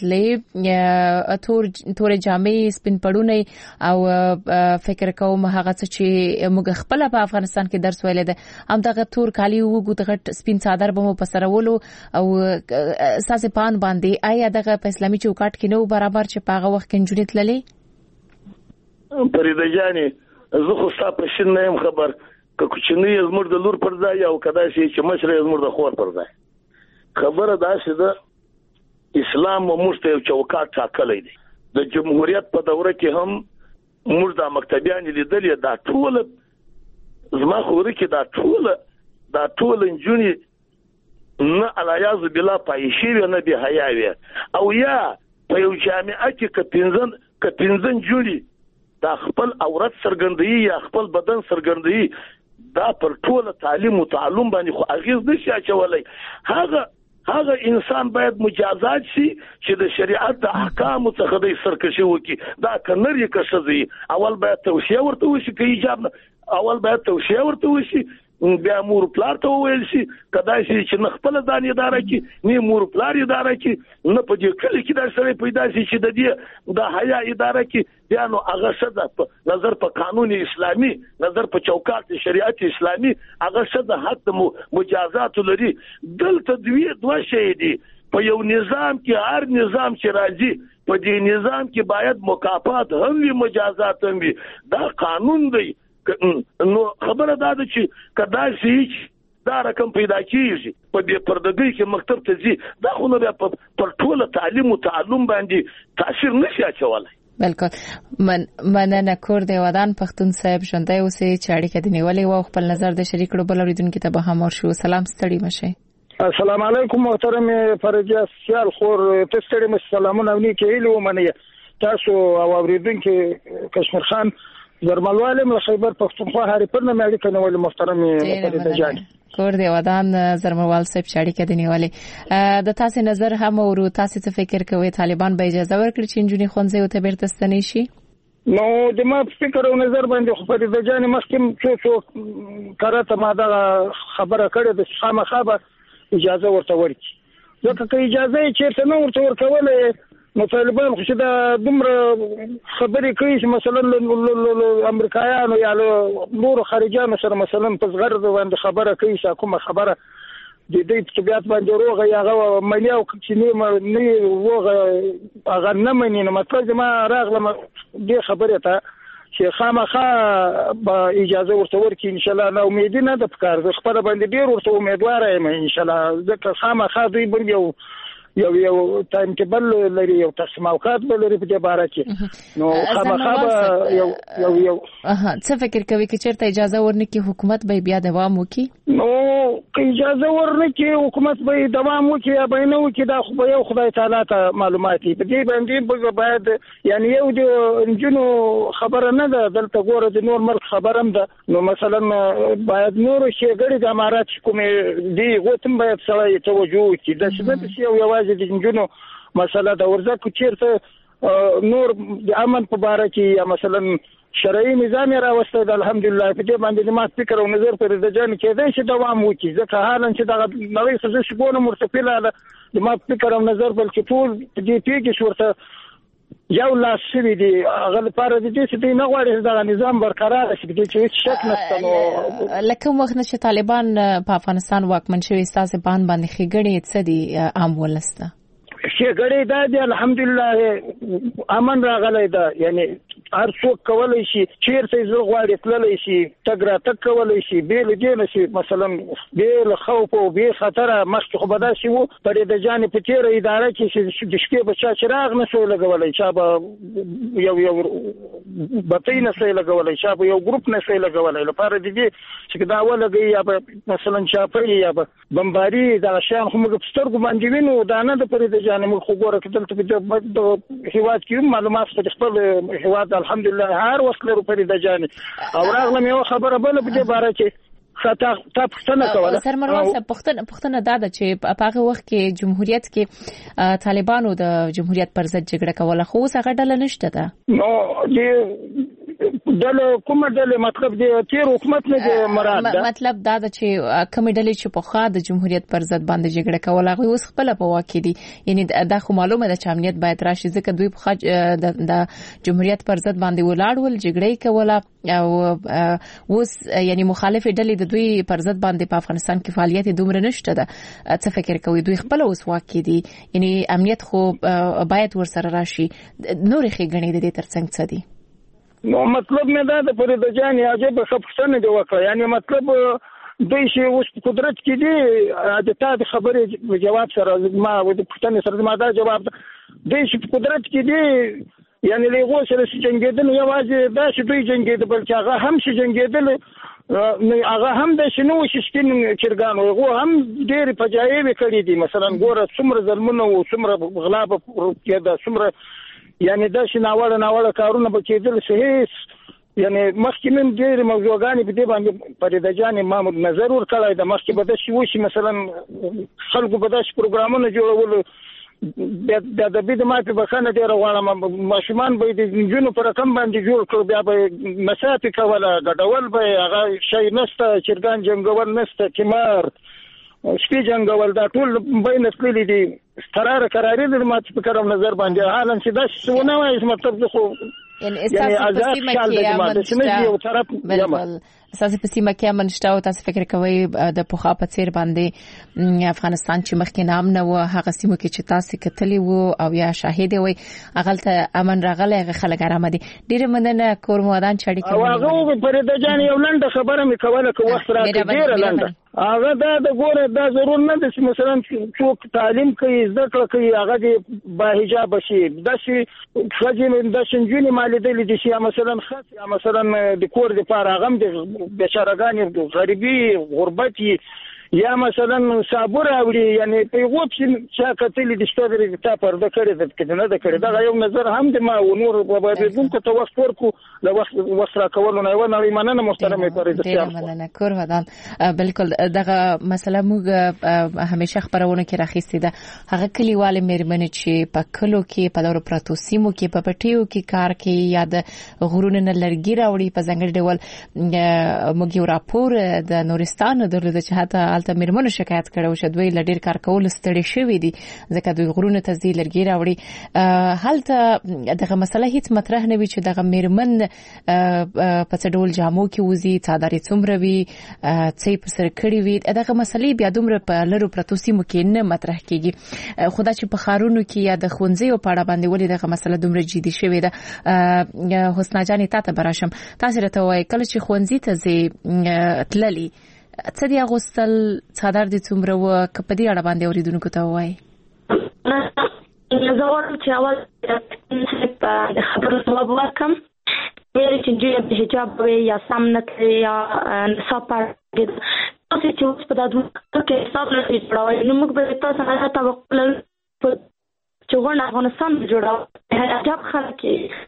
وتاتلې تور تور جامې سپین پړونه او فکر کوم هغه چې موږ خپل په افغانستان کې درس ویل ده هم دغه تور کالی وګو دغه سپین څادر به مو پسرولو او اساس پان باندې آیا دغه په اسلامي چوکاټ کې نو برابر چې پاغه کنجونې تللې پرېده جانې زه خو ستا په شین نه یم خبر که کوچنی زموږ د لور پر ځای او کدا شي چې مشر زموږ د خور پر ځای. خبره دا چې د اسلام موږ ته یو چوکاټ ټاکلی دی، د جمهوریت په دوره کې هم موږ د مکتبیان لیدلې، دا ټول زما خوري کې دا ټول دا ټول انجونې نه الیاذ بالله پایشي نه به حیا وي، او یا په یو جامعه کې کپینځن کپینځن جوړي دا خپل عورت سرګندۍ یا خپل بدن سرګندۍ دا پر ټول تعلیم او تعلم باندې خو اغیز نشي اچولای. هغه هغه انسان باید مجازات شي چې د شریعت د احکام څخه د سرکشي وکي. دا کنري کشزي اول باید توصيه ورته وشي کې ایجاب نه اول باید توصيه ورته وشي بیا مور پلار ته ویل شي کدای شي چې نه خپل ځان اداره کې نه مور پلار اداره کې نه په دې کلی کې دا سره پیدا شي چې د دې د حیا اداره کې بیا نو هغه شته په نظر په قانون اسلامي نظر په چوکاټ شریعت اسلامي هغه شته حق مجازات لري دلته دوی دوه شی دي په یو نظام کې هر نظام چې راځي په دې نظام کې باید مکافات هم وي مجازات هم وي دا قانون دی نو خبره دا ده چې کدا شي دا رقم پیدا کیږي په دې پردګۍ کې مکتب ته ځي دا خو نه په ټول تعلیم او تعلم باندې تاثیر نشي اچولای بالکل من مننه کور دی ودان پښتون صاحب ژوندۍ اوسې چې اړیکه دی نیولې و خپل نظر د شریک کړو بل اوریدونکو ته به هم ورشو سلام ستړي مشه السلام علیکم محترم فرجه سیال خور تستړي مشه سلامونه ونی کې ویلو منی تاسو او اوریدونکو کشمیر خان زرملواله له خیبر پښتونخوا هاري پر نه اړیکه نیولې محترم فرجه جان کور دی ودان زرموال صاحب چې اړیکه دی نیولې د تاسو نظر هم ورو تاسو څه فکر کوئ طالبان به اجازه ورکړي چې انجونی خونځي او ته بیرته ستنی شي نو د ما فکر او نظر باندې خو فرید جان مخکې څو څو کارته ما دا خبره کړې د خامخابه اجازه ورته ورکړي ځکه که اجازه یې چیرته نه ورته ورکولې نو طالبان خو چې دا دومره خبرې کوي چې مثلا امریکایانو یا نور خارجانو سره مثلا په زغر باندې خبره کوي چې کومه خبره د دې په طبيعت باندې روغه یا غو ملي او چې نه نه وغه هغه نه مني نو مطلب ما راغله دې خبره ته چې خامخا به اجازه ورته ورکړي ان شاء الله نو امید نه د پکار د خپل باندې ډیر ورته امیدوار یم ان شاء الله ځکه خامخا دوی بل یو یو یو ټایم ټیبل لري یو تقسیم اوقات لري په دې باره کې نو خامخا یو یو یو اها څه فکر کوي چې چیرته اجازه ورنکړي حکومت به بیا دوام وکړي نو که اجازه ورنکړي حکومت به دوام وکړي یا به نه وکړي دا خو یو خدای تعالی ته معلومات په دې باندې باید یعنی یو د انجونو خبره نه ده دلته ګوره د نور ملک خبرم ده نو مثلا باید نور شي ګړي د امارات کومې دی غوتم باید سره توجه وکړي د څه یو یو د جنونو مسله د ورزه چیرته نور د امن په باره کې یا مثلا شرعي نظام راوسته د الحمدلله په دې باندې ما فکر او نظر پر د جان کې دی چې دوام وکړي ځکه حالا چې د نوې خصوصي شګونه مرتفعه د ما فکر او نظر بلکې ټول په دې پیګه شورته یو لاس شوی دی هغه لپاره د دې چې نه غواړي دا نظام برقرار شي د دې شک نشته نو لکه وخت چې طالبان په افغانستان واکمن شوي استاد بان باندې خېګړې څه دي عام ولسته خېګړې دا دی الحمدلله امن راغلی دا یعنی هر څوک کولای شي چیرته زړه غواړي تللی شي تګ را تګ کولای شي بیل دې نشي مثلا بیل خوف او بي خطر مخکې خو بدا شي وو پرې د جان په تیر اداره کې د شپې بچا چراغ نشو لګولای چا به یو یو بطی نشي لګولای چا به یو ګروپ نشي لګولای لپاره دې چې دا ولګي یا مثلا چاپړي یا بمباري دا شان هم په سترګو باندې وینو دا نه د پرې د جان موږ خو ګوره کتل ته د هیواد کې معلومات په خپل هیواد الحمدلله هر وسله پر د جان او راغلم یو خبره بل په دې باره کې خطا تا پښتنه کوله سرمنوال صاحب پښتنه پښتنه دا ده چې په هغه وخت کې جمهوریت کې طالبانو د جمهوریت پر ضد جګړه کوله خو اوس هغه ډله نشته ده نو دې دله کومه دله مطلب دی تیر حکومت نه دی مراد ده مطلب دا ده چې کومه دله چې په خوا د جمهوریت پر ضد باندې جګړه کوله هغه اوس خپل په واکې دي یعنی دا خو معلومه ده چې امنیت باید راشي ځکه دوی په د جمهوریت پر ضد باندې ولاړول جګړه کوله او اوس یعنی مخالف ډلې د دوی پر ضد باندې په افغانستان کې فعالیت دومره نشته ده څه فکر کوي دوی خپل اوس واکې دي یعنی امنیت خو باید ورسره راشي نور خېګنې د دې ترڅنګ څه دي نو مطلب مې دا د فرید جان عجب خپښتنه دی وکړه یعنی مطلب دوی شي اوس قدرت کې دي د تا د خبرې جواب سره ما د پښتنې سره ما دا جواب دوی شي قدرت کې دي یعنی له غو سره جنگیدل یوازې دا چې دوی جنگیدل بلکې هغه هم شي جنگیدل نو هغه هم د شنو شستین چرګانو هغه هم ډېر فجایع وکړي دي مثلا ګوره څومره ظلمونه او څومره غلا په کې دا څومره یعنی دا چې ناوړه ناوړه کارونه به کېدل صحیح یعنی مخکې من ډېر موضوعګانې په دې باندې فرید جان ما نظر ورکړی د مخکې به د شي وشي مثلا خلکو به داسې پروګرامونه جوړول د د بده ما په بخنه ډیر غواړم ماشومان به د جنونو پر رقم باندې جوړ کړو بیا به مسافه کوله غډول به هغه شي نسته چرګان جنگول نسته کمر سپی جنگول دا ټول بین تللی دي قرار قراری د ما په کوم نظر باندې حالن چې دا څونه وایي مطلب خو یعنی اساس په سیمه کې امن اساس په سیمه کې امن شته او تاسو فکر کوئ د پوخا په څیر باندې افغانستان چې مخکې نام نه و هغه سیمه کې چې تاسو کتلی وو او یا شاهد وي هغه ته امن راغلی هغه خلک آرام دي ډیر مننه کور مودان چړي کوي هغه په دې جان یو لنډه خبره مې کوله که وخت راکړي ډیر لنډه هغه دا د ګوره دا ضرور نه ده چې مثلا څوک تعلیم کوي زده کړه کوي هغه د با حجاب شي د شي خځې د شنجونی مالدلې دي چې مثلا خاص یا مثلا د کور د پاره غم د بشارګان غریبي غربتي یا مثلا صابر اوړي یعنی په غوب چې کتلې د ستوري د تا پرده کړې د کډنه د کړې دا یو نظر هم د ما و نور په باندې کو ته وخت ورکو د وخت وخت را کول نه و نه مننه محترمه پرې د سیاست مننه کور ودان بالکل دغه مسله موږ همیشه خبرونه کې راخېستې ده هغه کلیواله مېرمنې چې په کلو کې په دورو پراتو سیمو کې په پټیو کې کار کوي یا د غرونو نه لرګي راوړي په ځنګل ډول موږ یو راپور د نورستان درلود چې حتی الته مېرمنو شکایت کړو چې دوی لډیر کار کول ستړي شوي دي ځکه دوی غرونه ته ځي لرګي راوړي هلته دغه مسله هیڅ مطرح نه وي چې دغه مېرمن په څه ډول جامو کې وزي څادرې څومره وي څه په سر کړی وي دغه مسلې بیا دومره په لرو پرتو سیمو کې نه مطرح کیږي خدا چې په خارونو کې یا د ښوونځیو په اړه باندې ولې دغه مسله دومره جدي شوې ده حسنا جان تاسو براشم تاسو راته وایي کله چې ښوونځي ته ځي تللی څه دی اغوستل څادر دي څومره و کپدي اړه باندې اوریدونکو ته وایي زه غواړم چې اول په خبرو ځواب ورکړم ویل چې جوړ د حجاب یا سم نه کوي یا نصاب پاره تاسو چې اوس په دغه کې حساب نه جوړوي نو موږ به تاسو نه توقع لرو چې ورنه افغانستان جوړاو حجاب خلک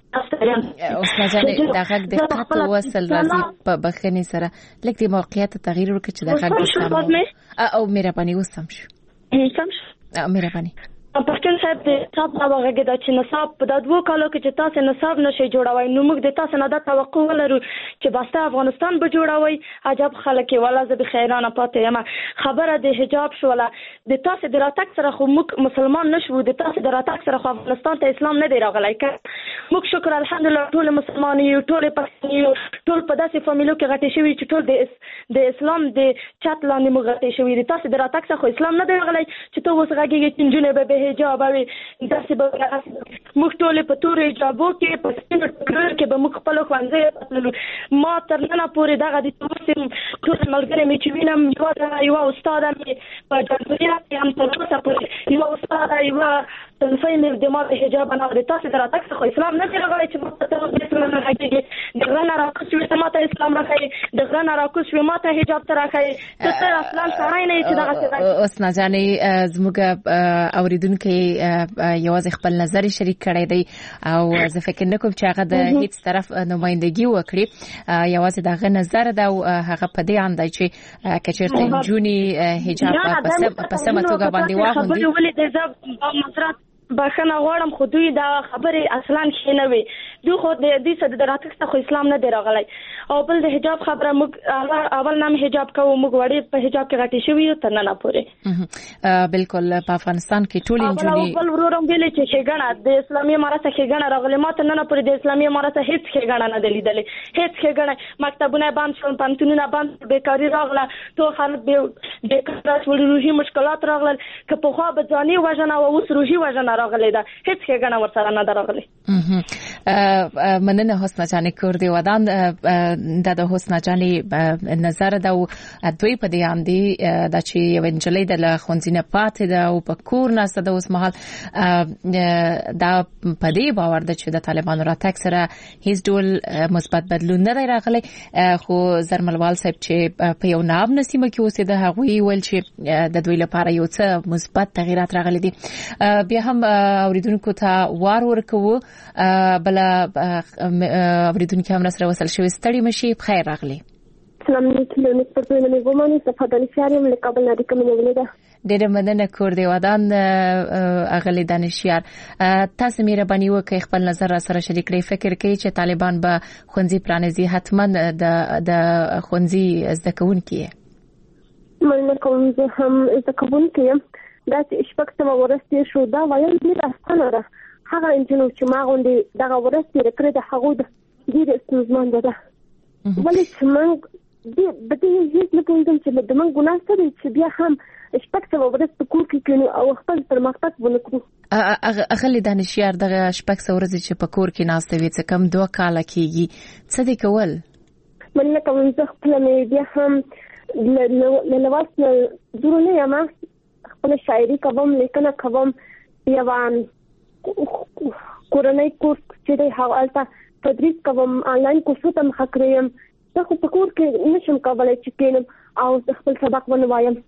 اوس مزه د غږ د قطو وصل راځي په بخنی سره لکه د موقعیت تغییر وکړي چې د غږ وسامو او مهرباني وسم شو سم شو مهرباني پښتون صاحب د نصاب دا وغږی دا چې نصاب په د دوه کالو کې چې تاسو نصاب نشي جوړوي نو موږ د تاسو نه د توقع ولرو چې باسته افغانستان به جوړوي عجب خلک ولا زه به خیرانه پاتې یم خبره د حجاب شو ولا د تاسو د راتګ سره خو موږ مسلمان نشو د تاسو د راتګ سره خو افغانستان ته اسلام نه دی راغلی موږ شکر الحمدلله ټول مسلمان یو ټول پښتون یو ټول په داسې فامیلو کې غټي شوی چې ټول د د اسلام د چت لاندې موږ غټي شوی د تاسو د راتګ سره خو اسلام نه دی راغلی چې ته اوس غږی چې جنونه به حجاب وي داسې به موږ ټول په تور حجابو کې په سپینو ټکرو کې به موږ خپل خوانځي ما تر نن پورې دغه د توسم ټول ملګری مې چې وینم یو یو استاد مې په جمهوریت کې هم تر اوسه پورې یو استاد یو تنفي مې د ما د حجاب نه د تاسو د راتګ څخه اسلام نه دی راغلی چې موږ ته د اسلام نه راځي د غنا راکوس وي ته ماته اسلام راځي د غنا راکوس وي ماته حجاب تر راځي ته تر اسلام سره نه چې دغه اوس نه ځانې زموږ اوریدونکو یوازې خپل نظر شریک کړی دی او زه فکر نکوم چې هغه د هیڅ طرف نمائندګي وکړي یوازې دغه نظر دا هغه په دې اند چې کچېرته جونی حجاب په سمه توګه باندې واغوندي ولې د زاب مصرات بخنه غواړم خو دوی دا خبره اصلا شي نه وي دوی خو د دې صد دراتک څخه اسلام نه دی راغلی او بل د حجاب خبره موږ اول نام حجاب کوو موږ وړي په حجاب کې غټي شوی تر نه پورې بالکل په افغانستان کې ټول انجونی بل ورورم ویل چې ښېګڼه د اسلامي امارت ښېګڼه راغلی ما ته نه پورې د اسلامي امارت هیڅ ښېګڼه نه دی لیدلې هیڅ ښېګڼه مکتبونه بند شول پنځونه بند بیکاری راغله تو خلک به بیکار شول روحي مشکلات راغله که په خوا به ځاني وژنه او اوس روحي وژنه راغلی دا هیڅ ښېګڼه ورسره نه ده راغلی مننه حسنا جان کوردی ودان د حسنا جان نظر دا دوی په دې اندي د چې یو انجلۍ د خونځینه پاتې ده او په کور نه ستده اوس مهال دا په دې باور ده چې د طالبانو راتګ سره هیڅ ډول مثبت بدلون نه راغلی خو زرملوال صاحب چې په یو ناب نسیمه کې اوسېده هغوی ویل چې د دوی لپاره یو څه مثبت تغیرات راغلي دي بیا هم اوریدونکو ته وار ورکوو بل اوریدونکو هم سره وصل شوی ستړي مشي بخیر راغلی سلام علیکم نسبت مې ګومانه صفه د نشاریم له کابل نه کومه ولیده ډېر مننه کور دی ودان اغلی دانشیار تاسو مهرباني وکړئ خپل نظر را سره شریک کړئ. فکر کوي چې طالبان به ښوونځي پرانیزي؟ حتما د د ښوونځي زده کوونکي مننه کوم. زه هم زده کوونکي یم. دا چې شپږ سوه ورځ تېر شو دا ویل ډېره اسانه ده. هغه نجونو چې ما غوندې دغه ورځ تېره کړې ده هغوی د ډېرې ستونزمنده ده. ولې چې موږ د دې هېڅ نه پوهېږم چې د موږ ګناه څه دی چې بیا هم شپږ سوه ورځ په کور کې کښېنو او خپل پرمختګ ونه کړو. اغلې دانشیار دغه شپږ سوه ورځې چې په کور کې ناسته وي څه کم دوه کاله کېږي څه دې کول؟ مننه کوم. زه خپله مې بیا هم له لوست نه دور نه یم. خپله شاعري کوم، لیکنه کوم، یوه کورنۍ کورس چې دی هلته تدریس کوم، آنلاین کورسو ته مخه کړی یم. زه خو په کور کې نشم کولی چې کښېنم او خپل سبق ونه وایم.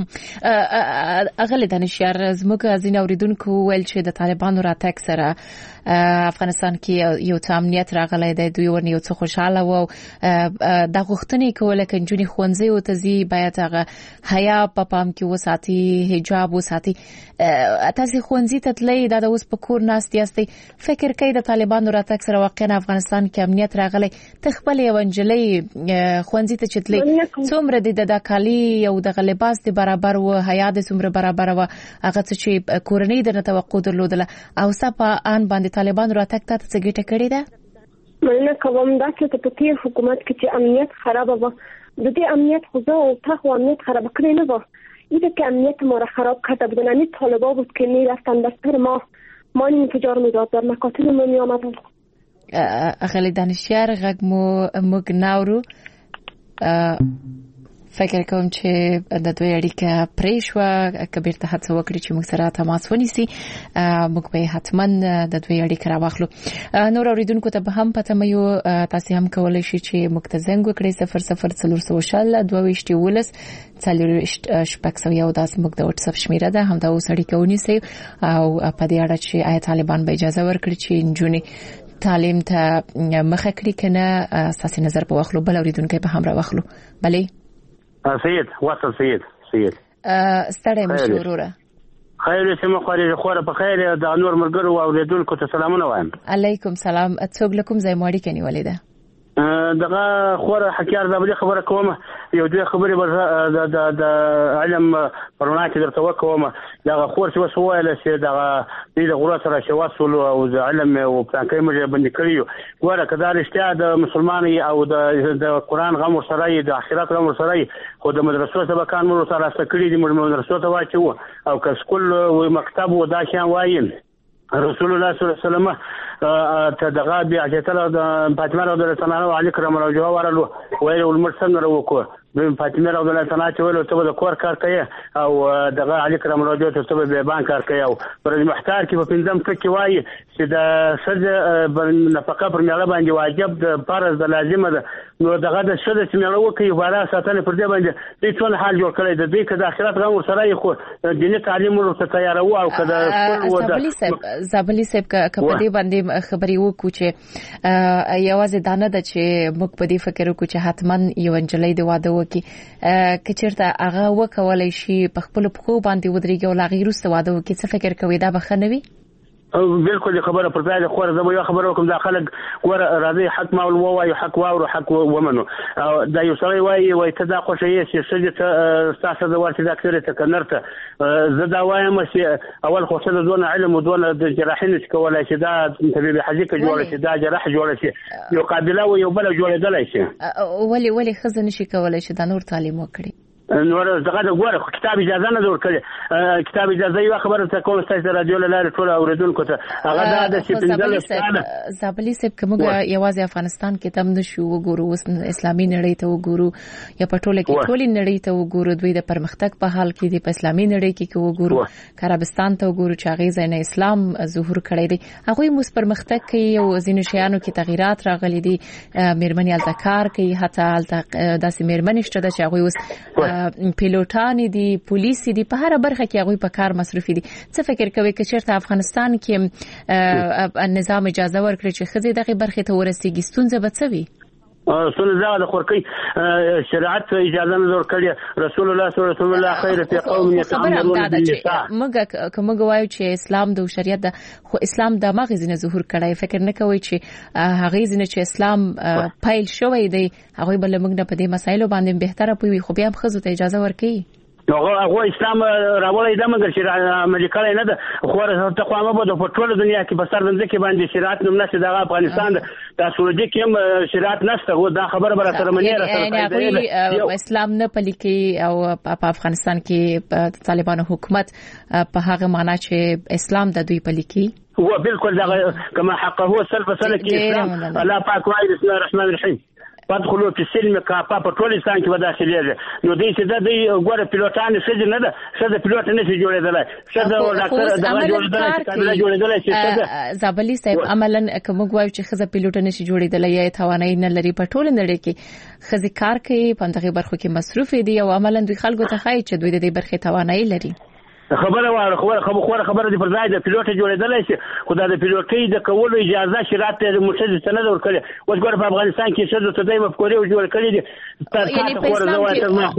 اغلې دانشیار زموږ ځینې اوریدونکو ویل چې د طالبانو راتګ سره افغانستان کې یو څه امنیت راغلی دی، دوی ورنه یو څه خوشاله وو. دا غوښتنې کوله چې نجونې ښوونځیو ته ځي باید هغه حیا په پام کې وساتي، حجاب وساتي. تاسو ښوونځي ته تلئ، دا د اوس په کور ناست یاستئ، فکر کوئ د طالبانو راتګ سره واقعا افغانستان کې امنیت راغلی؟ ته خپل یو نجلۍ ښوونځي ته چې تلئ څومره د د کالي او دغه لباس برابر و، حیا د څومره برابر و، هغه څه چې کورنۍ درنه توقع درلودله او سپه ان باندې طالبان راتګ ته څه ګټه کړې ده؟ مننه کوم. دا چې په تیر حکومت کې چې امنیت خراب و، د دې امنیت خو زه او تا خو امنیت خراب کړی نه و. ایده که امنیت ما را خراب کرده بودن یعنی طالبا بود که میرفتن دفتر ما ما انفجار میداد، در مکاتب ما می آمدن. اخلی دانشیار غږ مو موږ ناورو. فکر کوم چې د دوی اړیکه پرې شوه، که بیرته هڅه وکړي چې موږ سره تماس ونیسي موږ به حتما د دوی اړیکه راواخلو. نور اوریدونکو ته به هم پته مې یو، تاسو هم کولی شئ چې موږ ته زنګ وکړئ صفر صفر څلور سوه شل دوه ویشت یولس څلوېښت شپږ سوه یو. دا زموږ د وټساپ شمېره ده، همدا اوس اړیکه ونیسئ او په دې اړه چې آیا طالبان به اجازه ورکړي چې نجونې تعلیم ته مخه کړي که نه، ستاسې نظر به واخلو. بل اوریدونکی به هم راواخلو. بلې سید وصل سید سید ستړی مشه وروره. خیر سم خوري خوره په خیر. د نور مرګرو او اوریدونکو ته سلامونه وایم. علیکم سلام. څوک لکم ځای ماړی کني ولیده دغه خوره حکیار زابلی خبره کوم. یو دوه خبرې د د د علم پرونه کې درته وکوم. دغه خور چې وسوایله چې دغه د غوړه سره شواسول او د علم او پلانکې مې باندې کړیو. ګوره کدا رښتیا د مسلمانۍ او د د قران غم سره د اخرت غم سره خو د مدرسو سبقان مو سره سکړي د مدرسو ته واچو او که سکول او مکتب و دا شان وایم. رسول الله صلی الله علیه وسلم ته دغه بیا چې تل د فاطمه رضی الله عنها علی کرام الله وجهه ورلو ویل ولمرسن وروکو د فاطمه رضی الله عنها چې ویل ته د کور کار کوي او دغه علی کرام الله وجهه ته به بانک کار کوي او پر محتار کې په پنځم کې وایي چې د سج نفقه پر میړه باندې واجب د فرض د لازمه ده. نو دغه د شته چې میړه وکي واره ساتنه پر دې باندې د ټول حال جوړ کړی د دې کده اخرت غو سره خو دیني تعلیم ورته تیارو او کده خپل ودا زابلی صاحب که په دې باندې خبري وکړو چې یوازې دانه د چې موږ په دې فکر وکړو چې حتما یو انجلۍ د واده وکي که چیرته هغه وکولای شي په خپل پخو باندې ودرېږي او لا غیر وروسته واده وکي، څه فکر کوي دا به ښه نه وي؟ بالکل خبره پر ځای خو زه یو خبره کوم. دا خلک ور راځي حق ما او وایي حق واورو حق ومنو. دا یو سړی وایي وایي ته دا خوشې چې سجه ته تاسو د ورته دا کړی ته کنرته زه دا وایم چې اول خو څه دونه علم او دونه د جراحین چې کولای شي دا طبيب حاجی کې جوړ شي دا جراح جوړ شي یو قابله او یو بل جوړېدلای شي. ولی ولی خزه نشي کولای شي دا نور تعلیم وکړي؟ نور دغه غوړ کتاب اجازه نه ورکړي. کتاب اجازه یو خبره ته کوم ستاسو رادیو لاله ټول اوریدونکو ته هغه دا د سپیندل ستانه زابلی صاحب کومه یوازې افغانستان کې تم نشو وګورو، اوس اسلامي نړۍ ته وګورو یا په ټوله کې ټولې نړۍ ته وګورو، دوی د پرمختګ په حال کې د اسلامي نړۍ کې وګورو، عربستان ته وګورو چې هغه ځای نه اسلام ظهور کړی دی، هغه مو پرمختګ کوي او ځینو شیانو کې تغیرات راغلي دي. مېرمنې الته کار کوي، حتی الته داسې مېرمنې شته چې هغه اوس پیلوټان دي، پولیس دي، په هر برخه کې هغه په کار مصروف دي. څه فکر کوي چې چیرته افغانستان کې نظام اجازه ورکړي چې خزې دغه برخه ته ورسیږي ستونزه به څه وي؟ سونه زغه د خورکې شریعت اجازه نه ورکړي رسول الله صلی الله علیه وسلم خیر فی قوم یتعاملون بالنساء موږ کوم غوايو چې اسلام د شریعت د خو اسلام د مغزنه ظهور کړي فکر نه کوي چې هغه زنه چې اسلام پایل شوی دی هغه بل موږ نه په دې مسایلو باندې بهتره پوي خو بیا خزو ته اجازه ورکړي هغه هغه اسلام راولای د مګر چې امریکا نه ده خو ته خو ما په ټوله دنیا کې په سر دنده کې باندې شریعت نوم نشي د افغانستان د سعودي کې هم شریعت نشته و دا خبره بر سره منی را سره اسلام نه پلیکي او په افغانستان کې طالبانو حکومت په هغه معنا چې اسلام د دوی پلیکي هو بالکل دا کما حق هو سلف سلك اسلام الله پاک وایي بسم الله الرحمن الرحیم پدخلوا في السلم كافه په ټول انسان کې وداخليږي نو دې چې د دې ګوره پیلوټان څه نه ده څه د پیلوټ نه شي جوړېدل څه د ډاکټر د جوړېدل جوړېدل چې زابلی صاحب عملاً کوم غواړي چې خزه پیلوټ نه شي جوړېدل یا توانایي نه لري په ټول نړۍ کې خزي کار کوي په دغه برخو کې مصروف دي او عملاً دوی خلکو ته خایي چې دوی د دې برخې توانایي لري خبره واره خبره خبره خبره د پر ځای د پیلوټ جوړېدل شي خدای د پیلوټي د کولو اجازه شریعت ته مرشد سند ورکړي اوس ګور په افغانستان کې څه د تدای مفکورې جوړ کړي دي یعنی په اسلام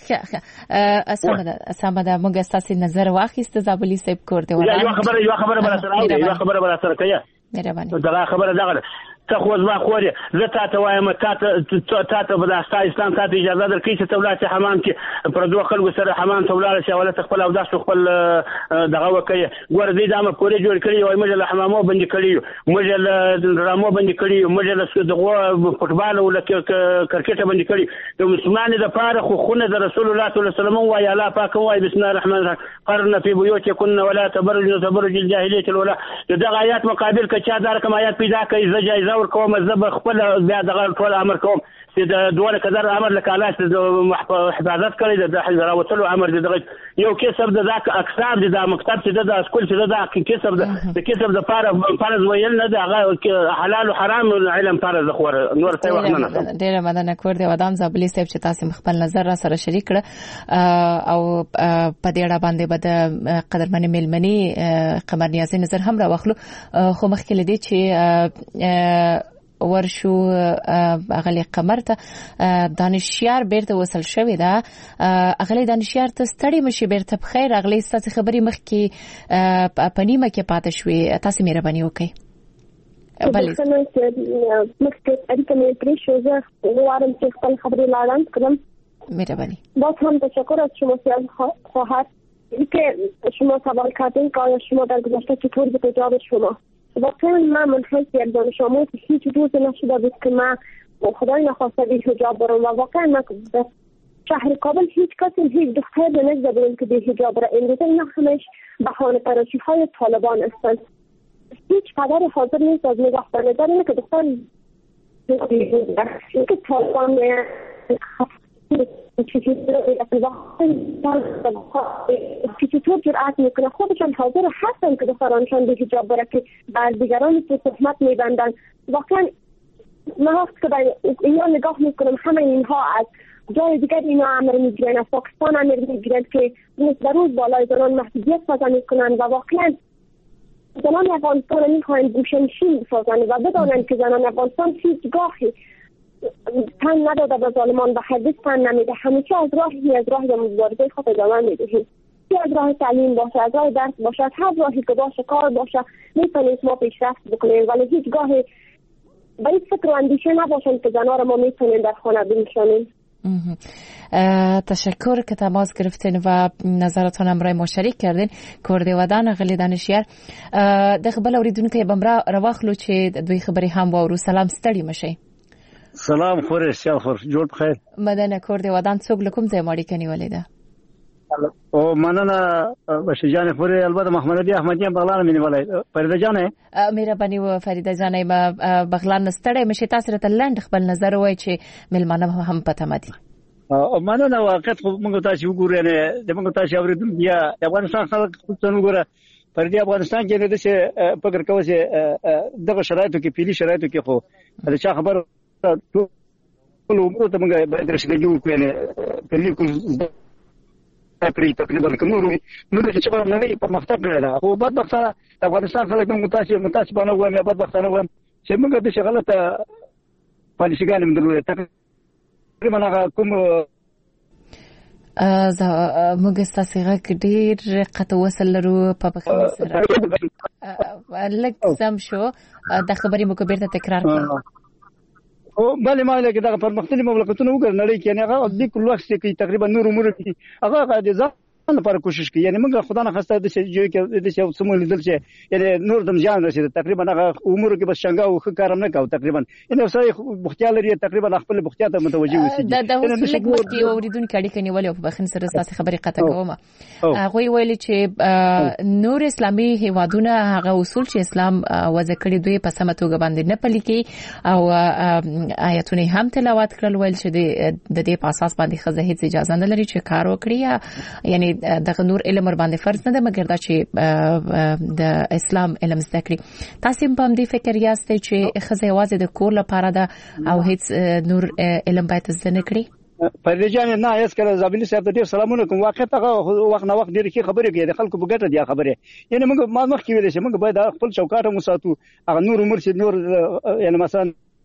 کې اسامه ده اسامه ده موږ اساسي نظر واخیسته زابلی صاحب کوړ دی یو خبره یو خبره بل سره یو خبره بل سره کوي مهرباني دا خبره دغه ته خو ځما خوري زه تاسو وایم تاسو تاسو به د اسلام تاسو اجازه درکې چې تولات حمام کې پر دوه خلکو سره حمام تولال شي ولا تخپل او داس خپل دغه وکي ګور دې دامه پورې جوړ کړی او موږ له حمامو باندې کړی موږ له درامو باندې کړی موږ له دغه فوټبال او کرکټ باندې کړی د مسلمان د پاره خو خونه د رسول الله صلی الله علیه وسلم وای الله پاک وای بسم الله الرحمن الرحیم قرن فی بیوتکن ولا تبرجن تبرج الجاهلیه الاولى دغه آیات مقابل کچا دار کوم آیات پیدا کوي زجایز اور کوم زب خپل بیا دغه ټول امر کوم چې د دوه کدر امر لکاله چې حفاظت کړی د حجر راوتلو امر دغه یو کسب د ذاک اکثر د مکتب چې د اسکول چې د کسب د کسب د پاره فرض ویل نه د حلال او حرام علم فرض خو نور څه وخت نه ډیره مننه کور دی ودان زابلی صاحب چې تاسو خپل نظر را سره شریک کړ او په دې اړه باندې به قدرمن ملمنی قمر نیازي نظر هم را واخلو خو مخکې لدی چې ورشو اغلی قمر ته دانشیار بیرته وصل شوی دا اغلی دانشیار ته ستړي مشي بیرته بخیر اغلی ستاسو خبري مخ کې پنیمه کې پاتې شوی تاسو مهرباني وکړئ بله مخکې اړیکه مې پرې شو زه غواړم چې خپل خبرې لاړم کړم مهرباني باز هم تشکر از شما سیاز خواهد که شما سوال کردین که آیا شما در گذشته چطور به تجارت شما واقعا من منحص یک دانش آموز هیچ روز نشده بود که من خدای نخواسته بی حجاب برم و واقعا من در شهر کابل هیچ کسی هیچ دختر رو نگذاشته بودم که بی حجاب برم امروزه اینا همش بهانه پرستی های طالبان هستند هیچ پدر حاضر نیست از نگاه نظر اینه که دختر که طالبان چطور جرأت میکنه خودشان حاضر هستن که دخترانشان به حجاب بره که بر دیگران تو تهمت میبندن واقعا من وقت که اینا نگاه میکنم همه اینها از جای دیگر اینا امر میگیرن از پاکستان امر میگیرن که روز به روز بالای زنان محدودیت سازا میکنن و واقعا زنان افغانستان میخواهند گوشنشین سازن و بدانن که زنان افغانستان هیچگاهی تن نداده به ظالمان و هرگز تن نمیده همیشه از راهی از راهی مبارزه خود ادامه میدهیم چه از راه تعلیم باشه از راه درس باشه از هر راهی که باشه کار باشه میتونیم ما پیشرفت بکنیم ولی هیچگاه به این فکر و اندیشه نباشند که زنها را ما میتونیم در خانه بنشانیم. تشکر که تماس گرفتین و نظراتون امرای ما شریک کردین. کرده ودان غلی دانشیار دغه بل اوریدونکو بمرا رواخلو چې دوی خبري هم وورو. سلام ستړي مشي. سلام خورې سیال خور جوړ بخیر. مدنه کرده ودان څوک لکم ځای ماړی کني ولیدا. او مننه بشي جان خورې البته محمد علي احمدیان بغلان مینه ولای فریده جان مهرباني و فریده جان ما بغلان ستړي مشي تاسو ته لند خپل نظر وای چې ملمانه هم پته مدي. او مننه واقعیت خو موږ تاسو وګورئ نه د موږ تاسو اوریدل بیا افغانستان خلک څنګه وګوره پر دې افغانستان کې نه د څه فکر کوي چې دغه شرایطو کې پیلي شرایطو کې خو دا چا خبر ټول عمر ته موږ باید رسېدل جوړ کړو نه پیلي کو پرې تقریبا کومو نو د چې په نوې په مختلف ډول او بعد بخښه د افغانستان خلک موږ تاسو متاسفانه وایم بعد بخښه وایم چې موږ د شغلته پالیسيګان هم درلودل تقریبا هغه کوم زه موږ ستاسو غږ ډېر قطع وصل لرو په بخښنه سره لږ سم شو دا خبرې مو که بیرته تکرار کړئ او بلې ما لکه دغه پرمختللي مملکتونه وګورئ نړۍ کې یعنې هغه د کل وخت کوي تقریبا نور امور کوي هغه د ځان لپاره کوشش کوي یعنی موږ خدای نه خواسته د شي کې د شي سمو لیدل شي یعنی نور دم ځان رسید تقریبا هغه امور کې بس څنګه او کارم نه کاو تقریبا ان اوسه بختیار لري تقریبا خپل بختیار ته متوجي وسی دا د اوسلګ اوریدونکو کډی کني ولې په بخښنه سره تاسو خبرې قطع کوم هغه ویل چې نور اسلامي هیوادونه هغه اصول چې اسلام وضع کړی دوی په سمه توګه باندې نه پلي کوي او آیتونه هم تلاوت کړل ویل چې د دې په اساس باندې خزه هیڅ اجازه نه لري چې کار وکړي یعنی دغه نور علم ور باندې فرض نه ده مګر دا چې د اسلام علم زده کړي تاسو په دې فکر یاستئ چې خزه یوازې د کور لپاره ده او هیڅ نور علم باید زده نه کړي پرېجان نه اس کله زابلی صاحب ډیر سلامونه کوم واقعیت هغه وخت نه وخت ډیر کې خبرې کوي د خلکو په ګټه دی خبره یعنی موږ ما مخ کې ویل چې موږ باید خپل چوکاټ مو ساتو هغه نور عمر چې نور یعنی مثلا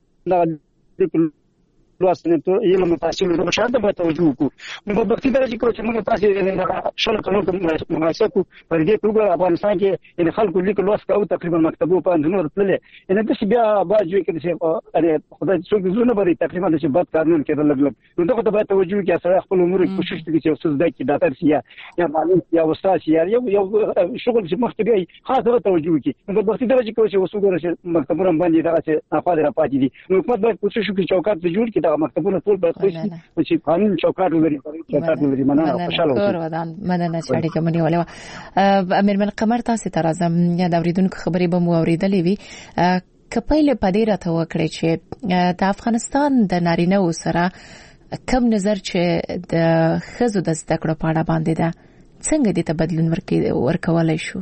لوستنه ته یو متاسف له شاده به توجه وکړو په وخت درجه کې چې موږ تاسو شل کلو کوم مناسب پر دې توګه افغانستان کې ان خلکو لیک لوست او تقریبا مکتبو په انځور تللې ان د څه بیا باجو کې چې اره خدای څوک زونه بری تقریبا د بد قانون کې لګ لګ نو دغه ته به توجه وکړي سره خپل امور کوشش کوي چې اوس د کې ډاکټر سي یا معلم یا استاد سي یا یو شغل چې مخ کې خاصه توجه وکړي نو په وخت درجه کې چې اوس وګورئ مکتبونه باندې دا چې افاده را پاتې دي نو حکومت باید کوشش وکړي چوکاټ جوړ کړي مکتبونه ټول باید چې قانون چوکاټ ولري چوکاټ ولري مننه خوشاله اوسئ مننه چې اړیکه مونږ ولې امیر من قمر تاسو ته راځم یا د اوریدونکو خبرې به مو اوریدلې وي کپایله پدې راته وکړي چې د افغانستان د نارینه و سره کم نظر چې د خزو د زده کړو په اړه باندې ده څنګه دې ته بدلون ورکولای شو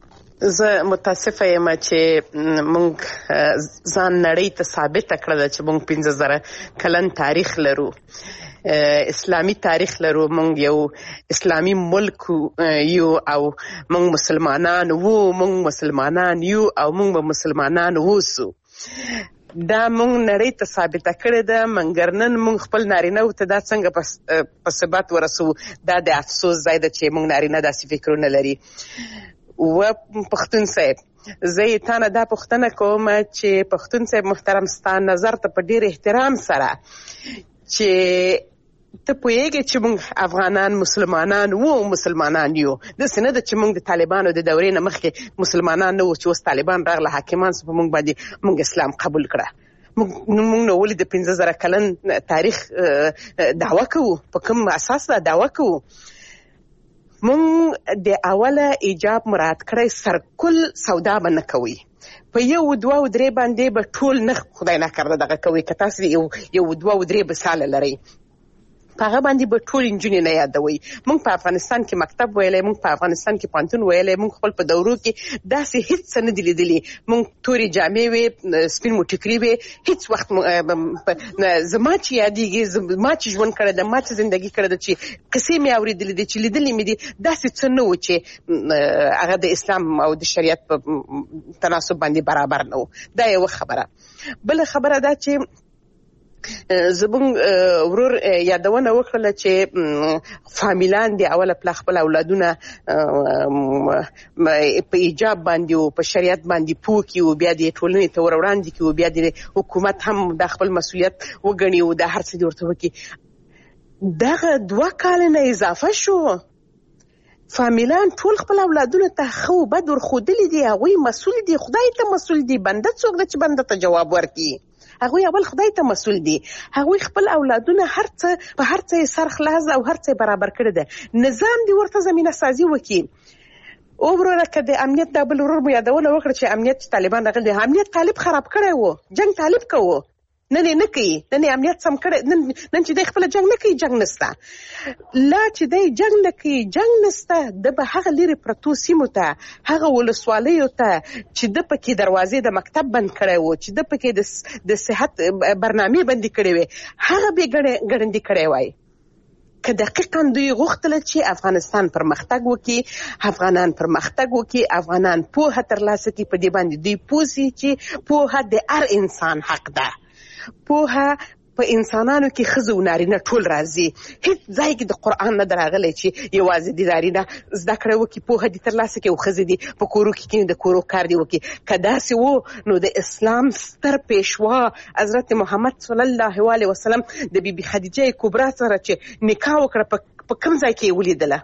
زه متاسفه یم چې مونږ ځان نړۍ ته ثابت کړل چې مونږ پنځه زره کلن تاریخ لرو اسلامی تاریخ لرو مونږ یو اسلامی ملک یو او مونږ مسلمانان وو مونږ مسلمانان یو او مونږ مسلمانان ووسو دا مونږ نړۍ ته ثابت کړی ده مګر نن مونږ خپل نارینه او ته دا څنګه په ثبات ورسو دا د افسوس ځای ده چې مونږ نارینه داسې فکرونه لري و پښتون صاحب زه یې تانه دا پوښتنه کوم چې پښتون صاحب محترم ستاسو نظر ته په ډیر احترام سره چې ته پوهیږې چې موږ افغانان مسلمانان وو مسلمانان یو داسې نه ده چې موږ د طالبانو د دورې نه مخکې مسلمانان نه وو چې اوس طالبان راغله حاکمان په موږ باندې موږ اسلام قبول کړه موږ نو ولې د پنځه زره کلن تاریخ دعوه کوو په کوم اساس دا دعوه کوو مونږ د اوله ایجاب مراد کړی سرکل سودا باندې کوي په یو دوه او درې باندې به ټول نه خدای نه کړه دغه کوي که تاسو یو یو دوه او درې بساله لري هغه باندې به ټول انجونې نه یادوي مونږ په افغانستان کې مکتب ویلې مونږ په افغانستان کې پانتون ویلې مونږ خپل په دورو کې داسې هیڅ نه دی لیدلی مونږ توري جامې وې سپین مو ټیکري وې هیڅ وخت زما چې یادېږي زما چې ژوند کړی ده ما چې زندګي کړې ده چې قصې مې اورېدلې دي چې لیدلې مې دي داسې څه نه و چې هغه د اسلام او د شریعت په تناسب باندې برابر نه و دا یوه خبره بله خبره دا چې زبون ورور یادونه وکړه چې فامیلان دی اوله پلا خپل اولادونه په ایجاب باندې او په شریعت باندې پوکي او بیا د ټولنې ته وړاندې کی او بیا د حکومت هم د خپل مسؤلیت وګڼي او د هر څه ورته وکړي دغه دوه کال نه اضافه شو فامیلان ټول خپل اولادونه ته خو بد ورخودلې دي هغه مسؤل دي خدای ته مسؤل دي بنده څوک د چې بنده ته جواب ورکړي هغه اول خدای ته مسؤل دي هغه خپل اولادونه هر څه په هر څه سر خلاص او هر څه برابر کړی دي نظام دی ورته زمينه سازي وکړي او ورته کده امنیت د بل ورور مو یادونه وکړه چې امنیت طالبان راغلي امنیت طالب خراب کړی وو جنگ طالب کوو نن نه کوي نن امنیت سم کړي نن نن چې د خپل جنگ نه کوي جنگ نسته لا چې د جنگ نه کوي جنگ نسته د به هغه لري پرتو سیمو ته هغه ولسوالیو ته چې د پکې دروازې د مکتب بند کړي وو چې د پکې د صحت برنامه بند کړي وي هغه به ګړندې کړي وای که دقیقاً دوی غوښتل چې افغانستان پرمختګ وکړي افغانان پرمختګ وکړي افغانان پوهه ترلاسه کړي په دې باندې دوی پوهې چې پوهه د هر انسان حق ده پوهه په انسانانو کې ښځه او نارینه ټول راځي. هیڅ ځای کې د قرآن نه دراغلی چې یوازې د نارینه زده کړه وکړي، پوهه دې ترلاسه کړي او ښځې دې په کورو کې کښېني د کورو کار دې وکړي. که داسې و نو د اسلام ستر پیشوا حضرت محمد صلی الله علیه وسلم د بی بی خدیجه کبرا سره چې نکاح وکړه په کوم ځای کې یې ولیدله؟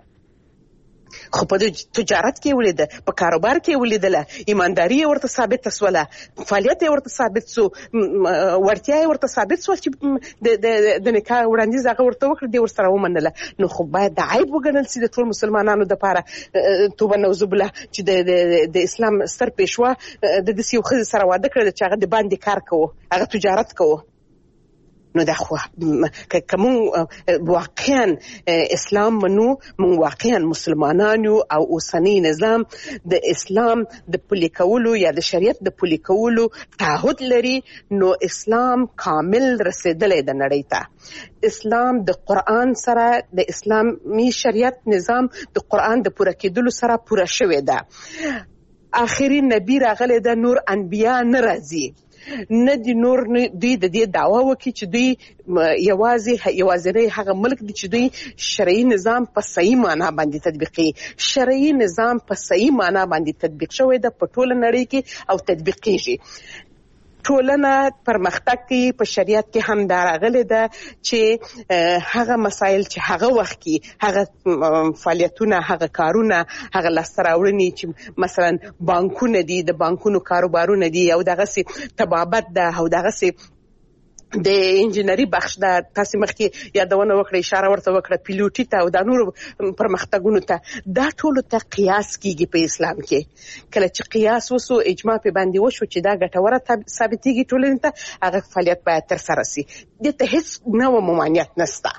خو په تجارت کې ولیده، په کاروبار کې ولیدله، ایمانداري ورته ثابت سوله، فعالیت ورته ثابت سو، ورتیا ورته ثابت سو چې د د نکاح وړاندیز هغه ورته وکړ، دی ورسره ومنله. نو خو باید د عیب وګڼل سي د ټول مسلمانانو دپاره. توبه نعوذ بالله چې د د اسلام ستر پیشوا د داسې یو ښځې سره واده کړی چې هغه د باندې کار کوو، هغه تجارت کوو. نو دا خو که مونږ واقعا اسلام منو، مونږ واقعا مسلمانان یو او اوسنی نظام د اسلام د پلي کولو یا د شریعت د پلي کولو تعهد لري، نو اسلام کامل رسیدلی د نړۍ ته. اسلام د قرآن سره، د اسلامي شریعت نظام د قرآن د پوره کېدلو سره پوره شوې ده. آخري نبی راغلی ده، نور انبیا نه راځي، نه دی نور دوی د دې دعوا وکړي چې دوی یوازې یوازینی هغه ملک دی چې دوی شرعي نظام په صحیح معنا باندې تطبیقي. شرعي نظام په صحیح معنا باندې تطبیق شوی ده په ټوله نړۍ کې او تطبیق کیږي. ټولنه پرمختګ کوي، په شریعت کې هم دا راغلی ده چې هغه مسایل چې هغه وخت کې هغه فعالیتونه، هغه کارونه، هغه لاسته راوړنې چې مثلا بانکونه دي، د بانکونو کاروبارونه دي، او دغسې طبابت ده، او دغسې د انجینری بخش ده، تاسې مخکې یادونه وکړه، اشاره ورته وکړه پیلوټي ته او دا نور پرمختګونو ته. دا ټولو ته قیاس کیږي په اسلام کې. کله چې قیاس وسو، اجماع په باندې وشو چې دا ګټوره ثابتېږي ټولنې ته، هغه فعالیت باید ترسره سي. دې ته هیڅ نوع ممانعت نشته.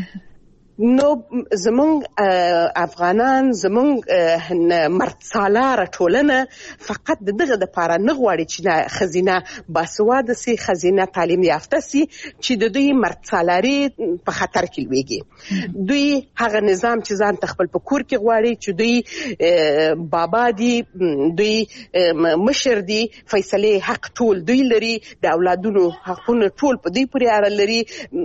نو زمونږ افغانان، زمونږ مردسالاره ټولنه فقط د دغه دپاره نه غواړي چې ښځینه باسواده سي، ښځینه تعلیم یافته سي چې د دوی مردسالاري په خطر کې لویږي. دوی هغه نظام چې ځان ته خپل په کور کې غواړي، چې دوی بابا دي، دوی مشر دي، فیصلې حق ټول دوی لري، د اولادونو حقونه ټول په دوی پورې اړه لري.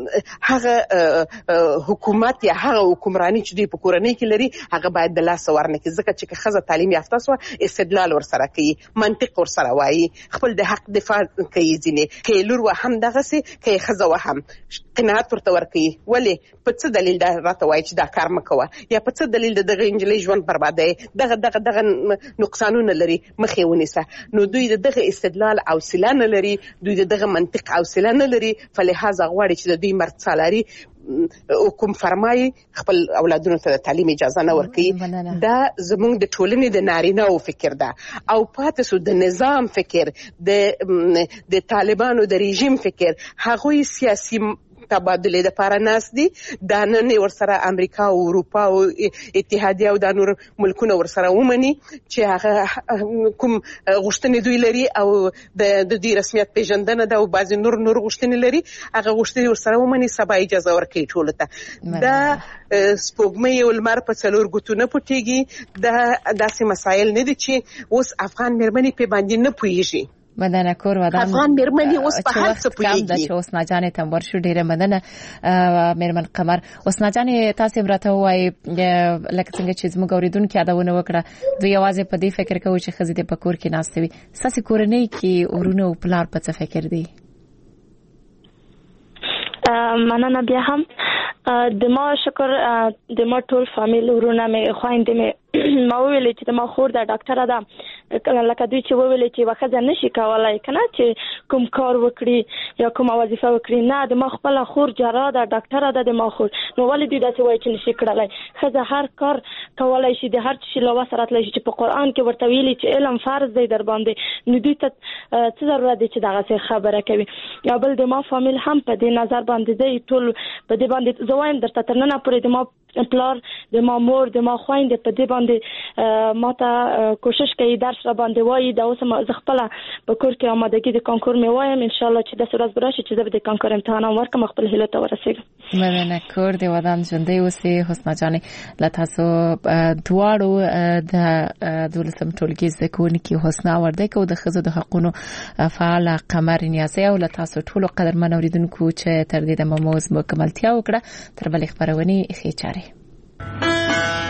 هغه حکومت یا هغه حکمرانی چې دوی په کورنۍ کې لري، هغه باید د لاسه ورنکړي، ځکه چې که ښځه تعلیم یافته سوه، استدلال ورسره کوي، منطق ورسره وایي، خپل د حق دفاع کوي. ځینې که یې لور وه هم دغسې، که یې ښځه وه هم قناعت ورته ورکوي. ولې؟ په څه دلیل دا راته وایي چې دا کار مه کوه، یا په څه دلیل د دغه نجلۍ ژوند بربادوي، دغه دغه دغه نقصانونه لري، مخ یې ونیسه. نو دوی د دغه استدلال حوصله نه لري، دوی د دغه منطق حوصله نه لري، فلهذا غواړي چې د دوی مردسالاري حکم فرمایي، خپل اولادونو ته د تعلیم اجازه نه ورکوي. دا زموږ د ټولنې د نارینه‌و فکر ده، او پاتې سو د نظام فکر، د د طالبانو د رژیم فکر. هغوی سیاسي تبادله د پاره ناس دي، دا نن ورسره امریکا او اروپا او اتحادیه او د نور ملکونه ورسره ومني چې هغه کوم غوښتنې دوی لري او د دوی رسمیت پیژندنه ده او بعضی نور نور غوښتنې لري، هغه غوښتنې ورسره ومني، سبا اجازه ورکړي ټولو ته. دا سپوږمۍ او لمر په څلور ګوتو نه پټېږي. دا داسې مسایل نه دي چې اوس افغان مېرمنې په باندې نه پوهېږي. مننه کور ودان افغان مېرمنې اوس په هر څه پوهېږي. د چې اوسنا جانې ته ورشو، ډېره مننه مېرمن قمر. اوسنا جانې تاسې راته وایي، لکه څنګه چې زموږ اورېدونکي یادونه وکړه، دوی یوازې په دې فکر کوي چې ښځې دې په کور کې ناستې وي. ستاسې کورنۍ کې ورونه او پلار په څه فکر دي؟ مننه. بیا هم د ما شکر د ما ټول فامیل، ورونه مې، خویندې مې ما وویلې چې د ما خور د ډاکټره ده، لکه دوی چې وویلې چې یوه ښځه نشي کولی که نه چې کوم کار وکړي یا کومه وظیفه وکړي. نه، د ما خپله خور جراح ده، ډاکټره ده د ما خور. نو ولې دوی داسې وایي چې نشي کړلی؟ ښځه هر کار کولی شي، د هر شي له وسه راتلی شي، چې په قرآن کې ورته ویلي چې علم فرض دی در باندې. نو دوی ته څه ضرورت دی چې دغسې خبره کوي؟ یا بل د ما فامیل هم په دې نظر باندې دی، ټول په دې باندې. زه وایم درته تر ننه پورې د ما پلار د ما مور د ما خويند په دې باندې ماته کوشش کوي درس را باندې وایي دا اوس ما زغپله په کور کې آمادګي د کانکور مې وایم ان شاء الله چې د سورز براشي چې د کانکور امتحان ورکم خپل هیله ته ورسېږم. مننه کور د ودان ژوندۍ اوسې حسنا جان. لتاسو دواړو د دولسم ټولګي زده کوونکي حسنا وردګ او د خزو د حقوقو فعال قمر نیازي او لتاسو ټول قدرمن اوریدونکو چې تر دې د موضوع مکملتیا وکړه تر بلې خبرونه ښه چاره.